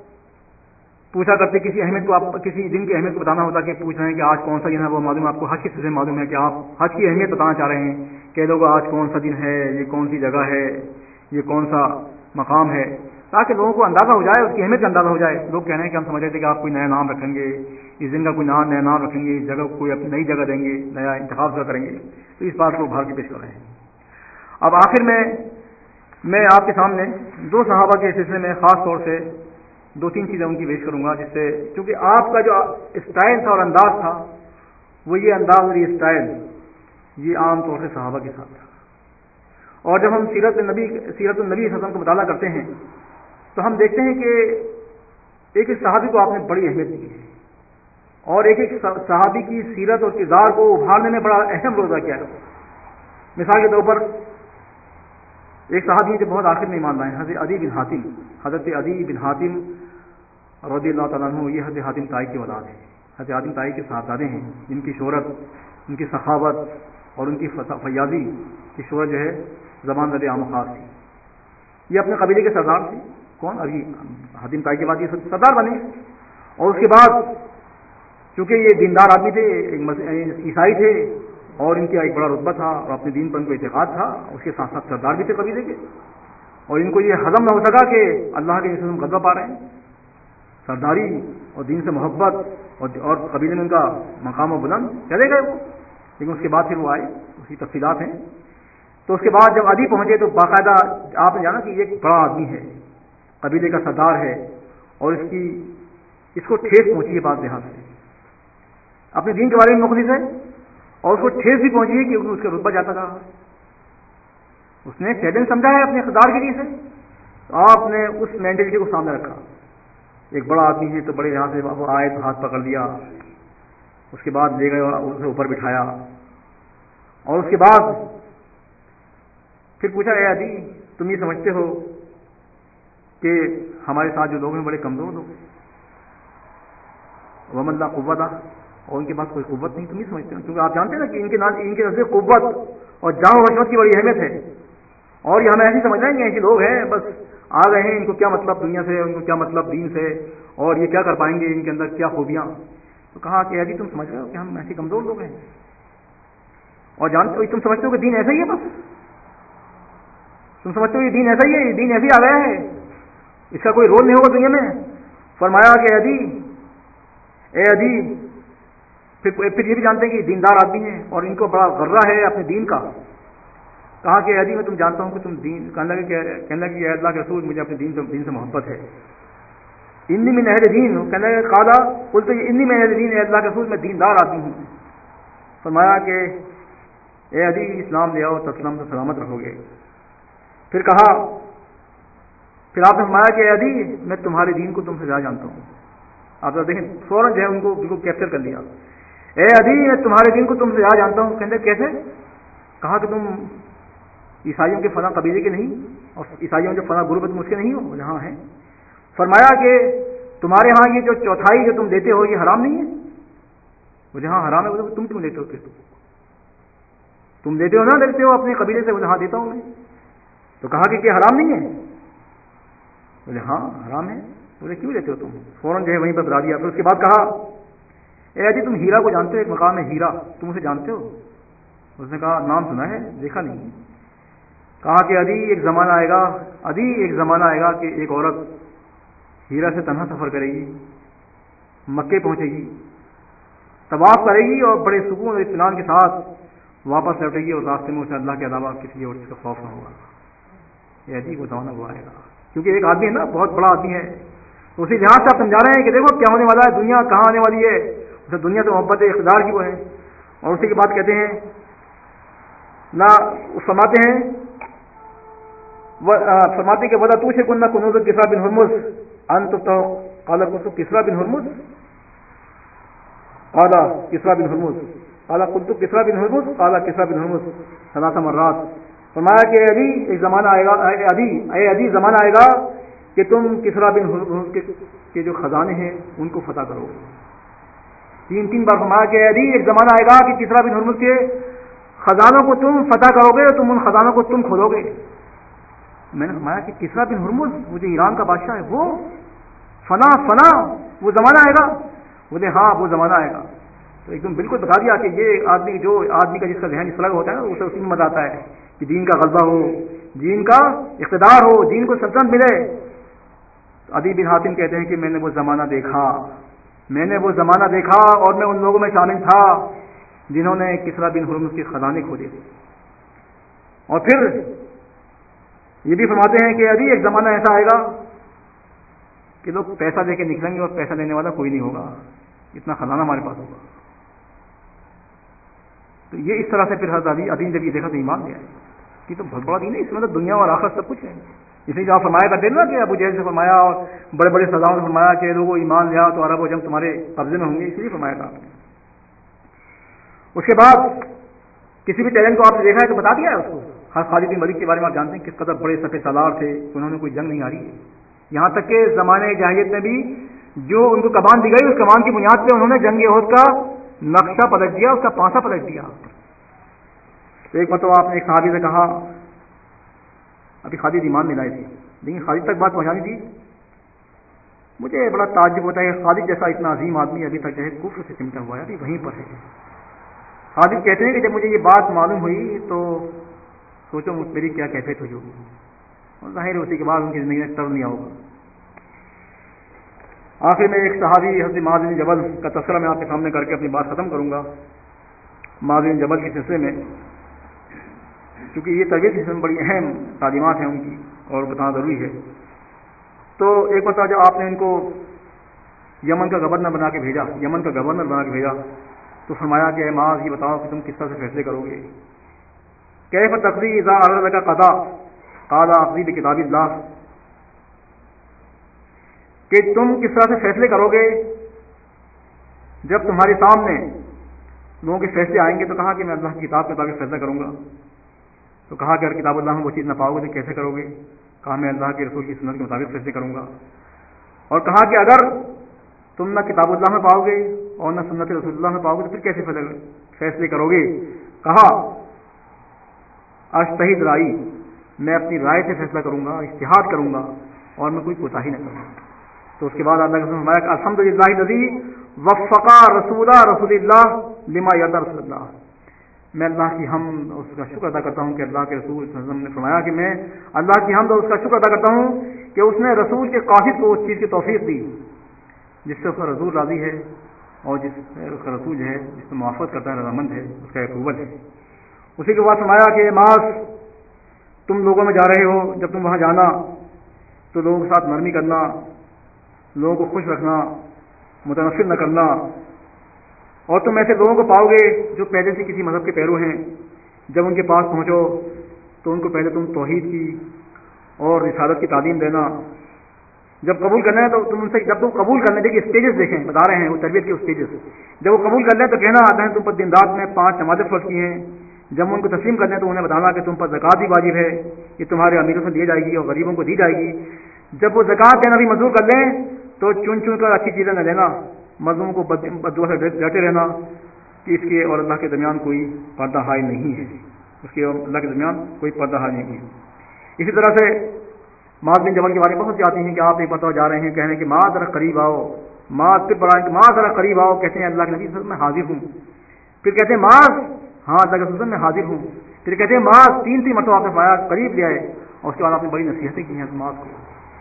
پوچھا کرتے کسی اہمیت کو، آپ کسی دن کی اہمیت کو بتانا ہوتا کہ پوچھ رہے ہیں کہ آج کون سا دن ہے، وہ معلوم ہے آپ کو حج کس سے معلوم ہے کہ آپ حج کی اہمیت بتانا چاہ رہے ہیں کہ لوگوں آج کون سا دن ہے، یہ کون سی جگہ ہے، یہ کون سا مقام ہے، تاکہ لوگوں کو اندازہ ہو جائے، اس کی اہمیت کا اندازہ ہو جائے. لوگ کہہ رہے ہیں کہ ہم سمجھ رہے تھے کہ آپ کوئی نیا نام رکھیں گے، اس دن کا کوئی نیا نام رکھیں گے، اس جگہ کو کوئی نئی جگہ دیں گے، نیا انتخاب کریں گے. تو اس بات کو ابھار کے پیش کر رہے ہیں. اب آخر میں آپ کے سامنے دو صحابہ کے سلسلے میں خاص طور سے دو تین چیزیں ان کی پیش کروں گا، جس سے کیونکہ آپ کا جو اسٹائل تھا اور انداز تھا وہ یہ انداز اور یہ اسٹائل یہ عام طور سے صحابہ کے ساتھ تھا. اور جب ہم سیرت النبی صلی اللہ علیہ وسلم کو مطالعہ کرتے ہیں تو ہم دیکھتے ہیں کہ ایک صحابی کو آپ نے بڑی اہمیت دی ہے اور ایک صحابی کی سیرت اور کردار کو ابھارنے میں بڑا اہم رول ادا کیا ہے. مثال کے طور پر ایک صحابی جو بہت آخر میں ایمان لائے، حضرت عدی بن حاتم رضی اللہ تعالیٰ عنہ. یہ حضرت حاتم طائی کی اولاد ہے، حضرت حاتم طائی کے صاحبزادے ہیں، جن کی شہرت، ان کی سخاوت اور ان کی فیاضی کی شہرت جو ہے زبان رد عام خاص تھی. یہ اپنے قبیلے کے سردار تھے. کون؟ ابھی حاتم طائی کے بعد یہ سردار بنے اور اس کے بعد چونکہ یہ دیندار آدمی تھے، عیسائی تھے اور ان کا ایک بڑا رتبہ تھا اور اپنے دین پر ان کو اعتقاد تھا، اس کے ساتھ ساتھ سردار بھی تھے قبیلے کے. اور ان کو یہ ہضم نہ ہو سکا کہ اللہ کے جسم غضب پا رہے ہیں. سرداری اور دین سے محبت اور قبیلے میں ان کا مقام و بلند چلے گئے وہ، لیکن اس کے بعد پھر وہ آئے، اس کی تفصیلات ہیں. تو اس کے بعد جب عدی پہنچے تو باقاعدہ آپ نے جانا کہ یہ ایک بڑا آدمی ہے، قبیلے کا سردار ہے اور اس کو ٹھیس پہنچی ہے بعض لحاظ سے، اپنے دین کے بارے میں مخلص ہے اور اس کو ٹھیس بھی پہنچی ہے کیونکہ اس کا رتبہ جاتا رہا، اس نے چیلنج سمجھا ہے اپنے اقتدار کے لیے سے. تو آپ نے اس مینٹلٹی کو سامنے رکھا، ایک بڑا آدمی ہے تو بڑے یہاں سے وہ آئے تو ہاتھ پکڑ لیا، اس کے بعد لے گئے اور اسے اوپر بٹھایا اور اس کے بعد پھر پوچھا اے عدی تم یہ سمجھتے ہو کہ ہمارے ساتھ جو لوگ ہیں بڑے کمزور لوگ، ومن لا قوت، اور ان کے پاس کوئی قوت نہیں، تم یہ سمجھتے ہو؟ کیونکہ آپ جانتے ہیں نا کہ ان کے نزدیک قوت اور جان و حشمت کی بڑی اہمیت ہے اور یہ ہمیں ایسے سمجھ رہے ہیں کہ ایسے لوگ ہیں بس آ گئے ہیں، ان کو کیا مطلب دنیا سے، ان کو کیا مطلب دین سے، اور یہ کیا کر پائیں گے، ان کے اندر کیا خوبیاں. تو کہا کہ ابھی تم سمجھ رہے ہو کہ ہم ایسے کمزور لوگ ہیں، اور جانتے ہو تم سمجھتے ہو کہ دین ایسا ہی ہے، بس تم سمجھتے ہو یہ دین ایسا ہی ہے، یہ دین ایسے ہی آ گیا ہے، اس کا کوئی رول نہیں ہوگا دنیا میں. فرمایا کہ اے عدی، پھر یہ بھی جانتے ہیں کہ دیندار آدمی ہیں اور ان کو بڑا غرہ ہے اپنے دین کا. کہا کہ عدی میں تم جانتا ہوں کہ تم دین، کہنے لگے کہ اللہ کے رسول مجھے اپنے دین سے محبت ہے. انی من اہل دین، کہنے لگے قالا قلت انی من اہل دین، اے اللہ کے رسول میں دیندار آدمی ہوں. فرمایا کہ اے عدی اسلام لے آؤ، تسلم تو سلامت رہو گے. پھر کہا، پھر آپ نے فرمایا کہ اے عدی میں تمہارے دین کو تم سے زیادہ جانتا ہوں. آپ دیکھیں فوراً جو ہے ان کو بالکل کیپچر کر لیا. اے عدی میں تمہارے دین کو تم سے زیادہ جانتا ہوں. کہتے کیسے؟ کہا کہ تم عیسائیوں کے فلاں قبیلے کے نہیں، اور عیسائیوں کے فلاں گروپ تم اس کے نہیں ہو. جہاں ہیں. فرمایا کہ تمہارے ہاں یہ جو چوتھائی جو تم دیتے ہو یہ حرام نہیں ہے؟ وہ جہاں حرام ہے وہ تم کیوں لیتے ہو؟ پھر تم دیتے ہو نا، دیتے ہو اپنے قبیلے سے، وہ جہاں دیتا ہوں میں. تو کہا کہ کیا حرام نہیں ہے؟ بولے ہاں حرام ہے. بولے کیوں لیتے ہو تم؟ فوراً جو ہے وہیں پر بتا دیا. پھر اس کے بعد کہا اے عدی تم ہیرا کو جانتے ہو؟ ایک مقام ہے ہیرا، تم اسے جانتے ہو؟ اس نے کہا نام سنا ہے، دیکھا نہیں. کہا کہ عدی ایک زمانہ آئے گا، عدی ایک زمانہ آئے گا کہ ایک عورت ہیرا سے تنہا سفر کرے گی، مکے پہنچے گی، طواف کرے گی اور بڑے سکون اور اطمینان کے ساتھ واپس لوٹے گی، اور راستے میں اسے اللہ کے علاوہ کسی اور چیز کا خوف نہ ہوگا. یہ عجیب زمانہ وہ آئے گا. کیونکہ ایک آدمی ہے نا، بہت بڑا آدمی ہے، تو اسی لحاظ سے آپ سمجھا رہے ہیں کہ دیکھو کیا ہونے والا ہے، دنیا کہاں آنے والی ہے. اسے دنیا سے محبت اقتدار کی وہ ہے. اور اسی کے بعد کہتے ہیں نہ فرماتے ہیں فرماتے کہ ولا تو سے کن نہ کنوز کسرا بن ہرمز انت تو قال قلت کسرا بن ہرمز قال کسرا بن ہرمز قال قلت کسرا بن ہرمز قال کسرا بن ہرمز ثلاث مرات. فرمایا کہ علی ایک زمانہ آئے گا، اے علی زمانہ آئے گا کہ تم کسرا بن ہرمز کے جو خزانے ہیں ان کو فتح کرو. تین بار فرمایا کہ علی ایک زمانہ آئے گا کہ کسرا بن ہرمز کے خزانوں کو تم فتح کرو گے، تم ان خزانوں کو تم کھولو گے. میں نے فرمایا کہ کسرا بن ہرمز وہ جو ایران کا بادشاہ ہے، وہ فنا وہ زمانہ آئے گا؟ بولے ہاں وہ زمانہ آئے گا. تو ایک دم بالکل بتا دیا کہ یہ آدمی کا جس کا ذہن اس طرح ہوتا ہے نا، اسے اسی میں مزہ آتا ہے کہ دین کا غلبہ ہو، دین کا اقتدار ہو، دین کو سلطنت ملے. عدی بن حاتم کہتے ہیں کہ میں نے وہ زمانہ دیکھا اور میں ان لوگوں میں شامل تھا جنہوں نے کسرا بن ہرمز کے خزانے کھولے تھے. اور پھر یہ بھی فرماتے ہیں کہ عدی ایک زمانہ ایسا آئے گا کہ لوگ پیسہ دے کے نکلیں گے اور پیسہ دینے والا کوئی نہیں ہوگا، اتنا خزانہ ہمارے پاس ہوگا. تو یہ اس طرح سے پھر حضرت عدی نے جب یہ دیکھا تو ایمان لیا. یہ تو بہت بڑا دین ہے، اس میں تو دنیا اور آخرت سب کچھ ہے. اس لیے جو آپ فرمایا کرتے نا کہ ابو جہل سے فرمایا اور بڑے بڑے سزاؤں سے فرمایا کہ لوگوں ایمان لیا تو عرب و جنگ تمہارے قبضے میں ہوں گے، اس لیے فرمایا تھا. اس کے بعد کسی بھی ٹیلنٹ کو آپ نے دیکھا ہے تو بتا دیا ہے اس کو. خالد بن ولید کے بارے میں آپ جانتے ہیں کس قدر بڑے سفید سالار تھے، انہوں نے کوئی جنگ نہیں ہاری ہے. یہاں تک کہ زمانے جاہلیت میں بھی جو ان کو کمان دی گئی اس کمان کی بنیاد پہ انہوں نے جنگ احد کا نقشہ پلٹ دیا، اس کا پانسا پلٹ دیا. تو ایک مرتبہ آپ نے ایک صحابی سے کہا، ابھی خالد ایمان نہیں لائے تھے لیکن خالد تک بات پہنچانی تھی. مجھے بڑا تعجب ہوتا ہے کہ خالد جیسا اتنا عظیم آدمی ابھی تک جو ہے کفر سے چمٹا ہوا ہے، ابھی وہیں پر ہے. خالد کہتے ہیں کہ جب مجھے یہ بات معلوم ہوئی تو سوچو میری کیا کیفیت ہوئی ہوگی، اور ظاہر اسی کے بعد ان کی زندگی میں ٹرن لیا ہوگا. آخر میں ایک صحابی حضرت معاذ بن جبل کا تذکرہ میں آپ کے سامنے کر کے اپنی بات ختم کروں گا. معاذ بن جبل کے سلسلے میں چونکہ یہ تربیت کے سلسلے میں بڑی اہم تعلیمات ہیں ان کی اور بتانا ضروری ہے. تو ایک مرتبہ جب آپ نے ان کو یمن کا گورنر بنا کے بھیجا تو فرمایا کہ اے معاذ یہ بتاؤ کہ تم کس طرح سے فیصلے کرو گے. کیف تقضی اذا عرض لك قضاء قال اقضي بکتاب اللہ، کہ تم کس طرح سے فیصلے کرو گے جب تمہارے سامنے لوگوں کے فیصلے آئیں گے. تو کہا کہ میں اللہ کی کتاب کے مطابق فیصلہ کروں گا. تو کہا کہ اگر کتاب اللہ میں وہ چیز نہ پاؤ گے تو کیسے کرو گے؟ کہا میں اللہ کے رسول کی سنت کے مطابق فیصلے کروں گا. اور کہا کہ اگر تم نہ کتاب اللہ میں پاؤ گے اور نہ سنت رسول اللہ میں پاؤ گے تو پھر کیسے فیصلے کرو گے؟ کہا اشتہد رائی، میں اپنی رائے سے فیصلہ کروں گا، اجتہاد کروں گا اور میں کوئی کوتاہی نہ کروں گا۔ تو اس کے بعد اللہ کے رسول نے فرمایا کہ الحمدللہ الذی وفق رسول اللہ لما یرضی رسول اللہ، میں اللہ کی حمد اور اس کا شکر ادا کرتا ہوں کہ اللہ کے رسول صلی اللہ علیہ وسلم نے فرمایا کہ میں اللہ کی حمد اور اس کا شکر ادا کرتا ہوں کہ اس نے رسول کے قاصد کو اس چیز کی توفیق دی جس سے اس کا رسول راضی ہے، اور جس سے اس کا رسول جو ہے جس سے موافقت کرتا ہے، رضامند ہے، اس کا اپروول ہے۔ اسی کے بعد فرمایا کہ معاذ، تم لوگوں میں جا رہے ہو، جب تم وہاں جانا تو لوگوں کے ساتھ نرمی کرنا، لوگوں کو خوش رکھنا، متنفر نہ کرنا، اور تم ایسے لوگوں کو پاؤ گے جو پہلے سے کسی مذہب کے پیرو ہیں، جب ان کے پاس پہنچو تو ان کو پہلے تم توحید کی اور رسالت کی تعلیم دینا، جب قبول کرنا ہے تو تم ان سے، جب تم قبول کرنے، دیکھیے اسٹیجز دیکھیں، بتا رہے ہیں وہ تربیت کے اسٹیجز، جب وہ قبول کر لیں تو کہنا آتا ہے تم پر دن رات میں 5 نمازیں فرض کی ہیں، جب ان کو تسلیم کرنے تو انہیں بتانا کہ تم پر زکوٰۃ بھی واجب ہے، یہ تمہارے امیروں سے دی جائے گی اور غریبوں کو دی جائے گی۔ جب وہ زکوٰۃ دینا بھی منظور کر لیں تو چن چن کر اچھی چیزیں نہ لینا، مظلوم کو بددعا سے ڈرتے رہنا کہ اس کے اور اللہ کے درمیان کوئی پردہ حائل نہیں ہے، اس کے اور اللہ کے درمیان کوئی پردہ حائل نہیں ہے۔ اسی طرح سے معاذ بن جبل کے بارے میں بہت سی آتی ہیں کہ آپ ایک مرتبہ جا رہے ہیں، کہہ رہے ہیں کہ معاذ ذرا قریب آؤ، معاذ پھر بڑھائیں کہ معاذ ذرا قریب آؤ، کہتے ہیں اللہ کے نبی صلی اللہ علیہ وسلم میں حاضر ہوں، پھر کہتے ہیں معاذ، ہاں اللہ کے رسول میں حاضر ہوں، پھر کہتے ہیں معاذ، 3 مرتبہ آپ نے فرمایا قریب لے آئے، اور اس کے بعد آپ نے بڑی نصیحتیں کی ہیں معاذ کو۔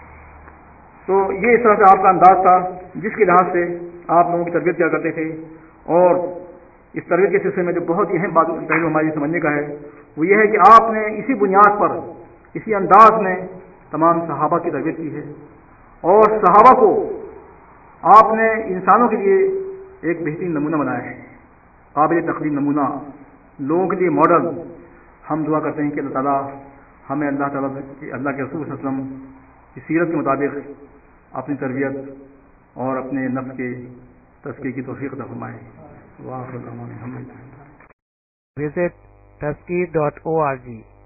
تو یہ اس طرح سے آپ کا انداز تھا جس کے لحاظ سے آپ لوگوں کی تربیت کیا کرتے تھے، اور اس تربیت کے سلسلے میں جو بہت اہم بات پہلو ہماری سمجھنے کا ہے وہ یہ ہے کہ آپ نے اسی بنیاد پر، اسی انداز میں تمام صحابہ کی تربیت کی ہے، اور صحابہ کو آپ نے انسانوں کے لیے ایک بہترین نمونہ بنایا ہے، قابل تقلید نمونہ، لوگوں کے لیے ماڈل۔ ہم دعا کرتے ہیں کہ اللہ تعالیٰ ہمیں اللہ کے رسول صلی اللہ علیہ وسلم کی سیرت کے مطابق اپنی تربیت اور اپنے نفس کے تزکیے کی توفیق عطا فرمائے۔ وآخر دعوانا الحمدللہ۔ Visit Tazkir.org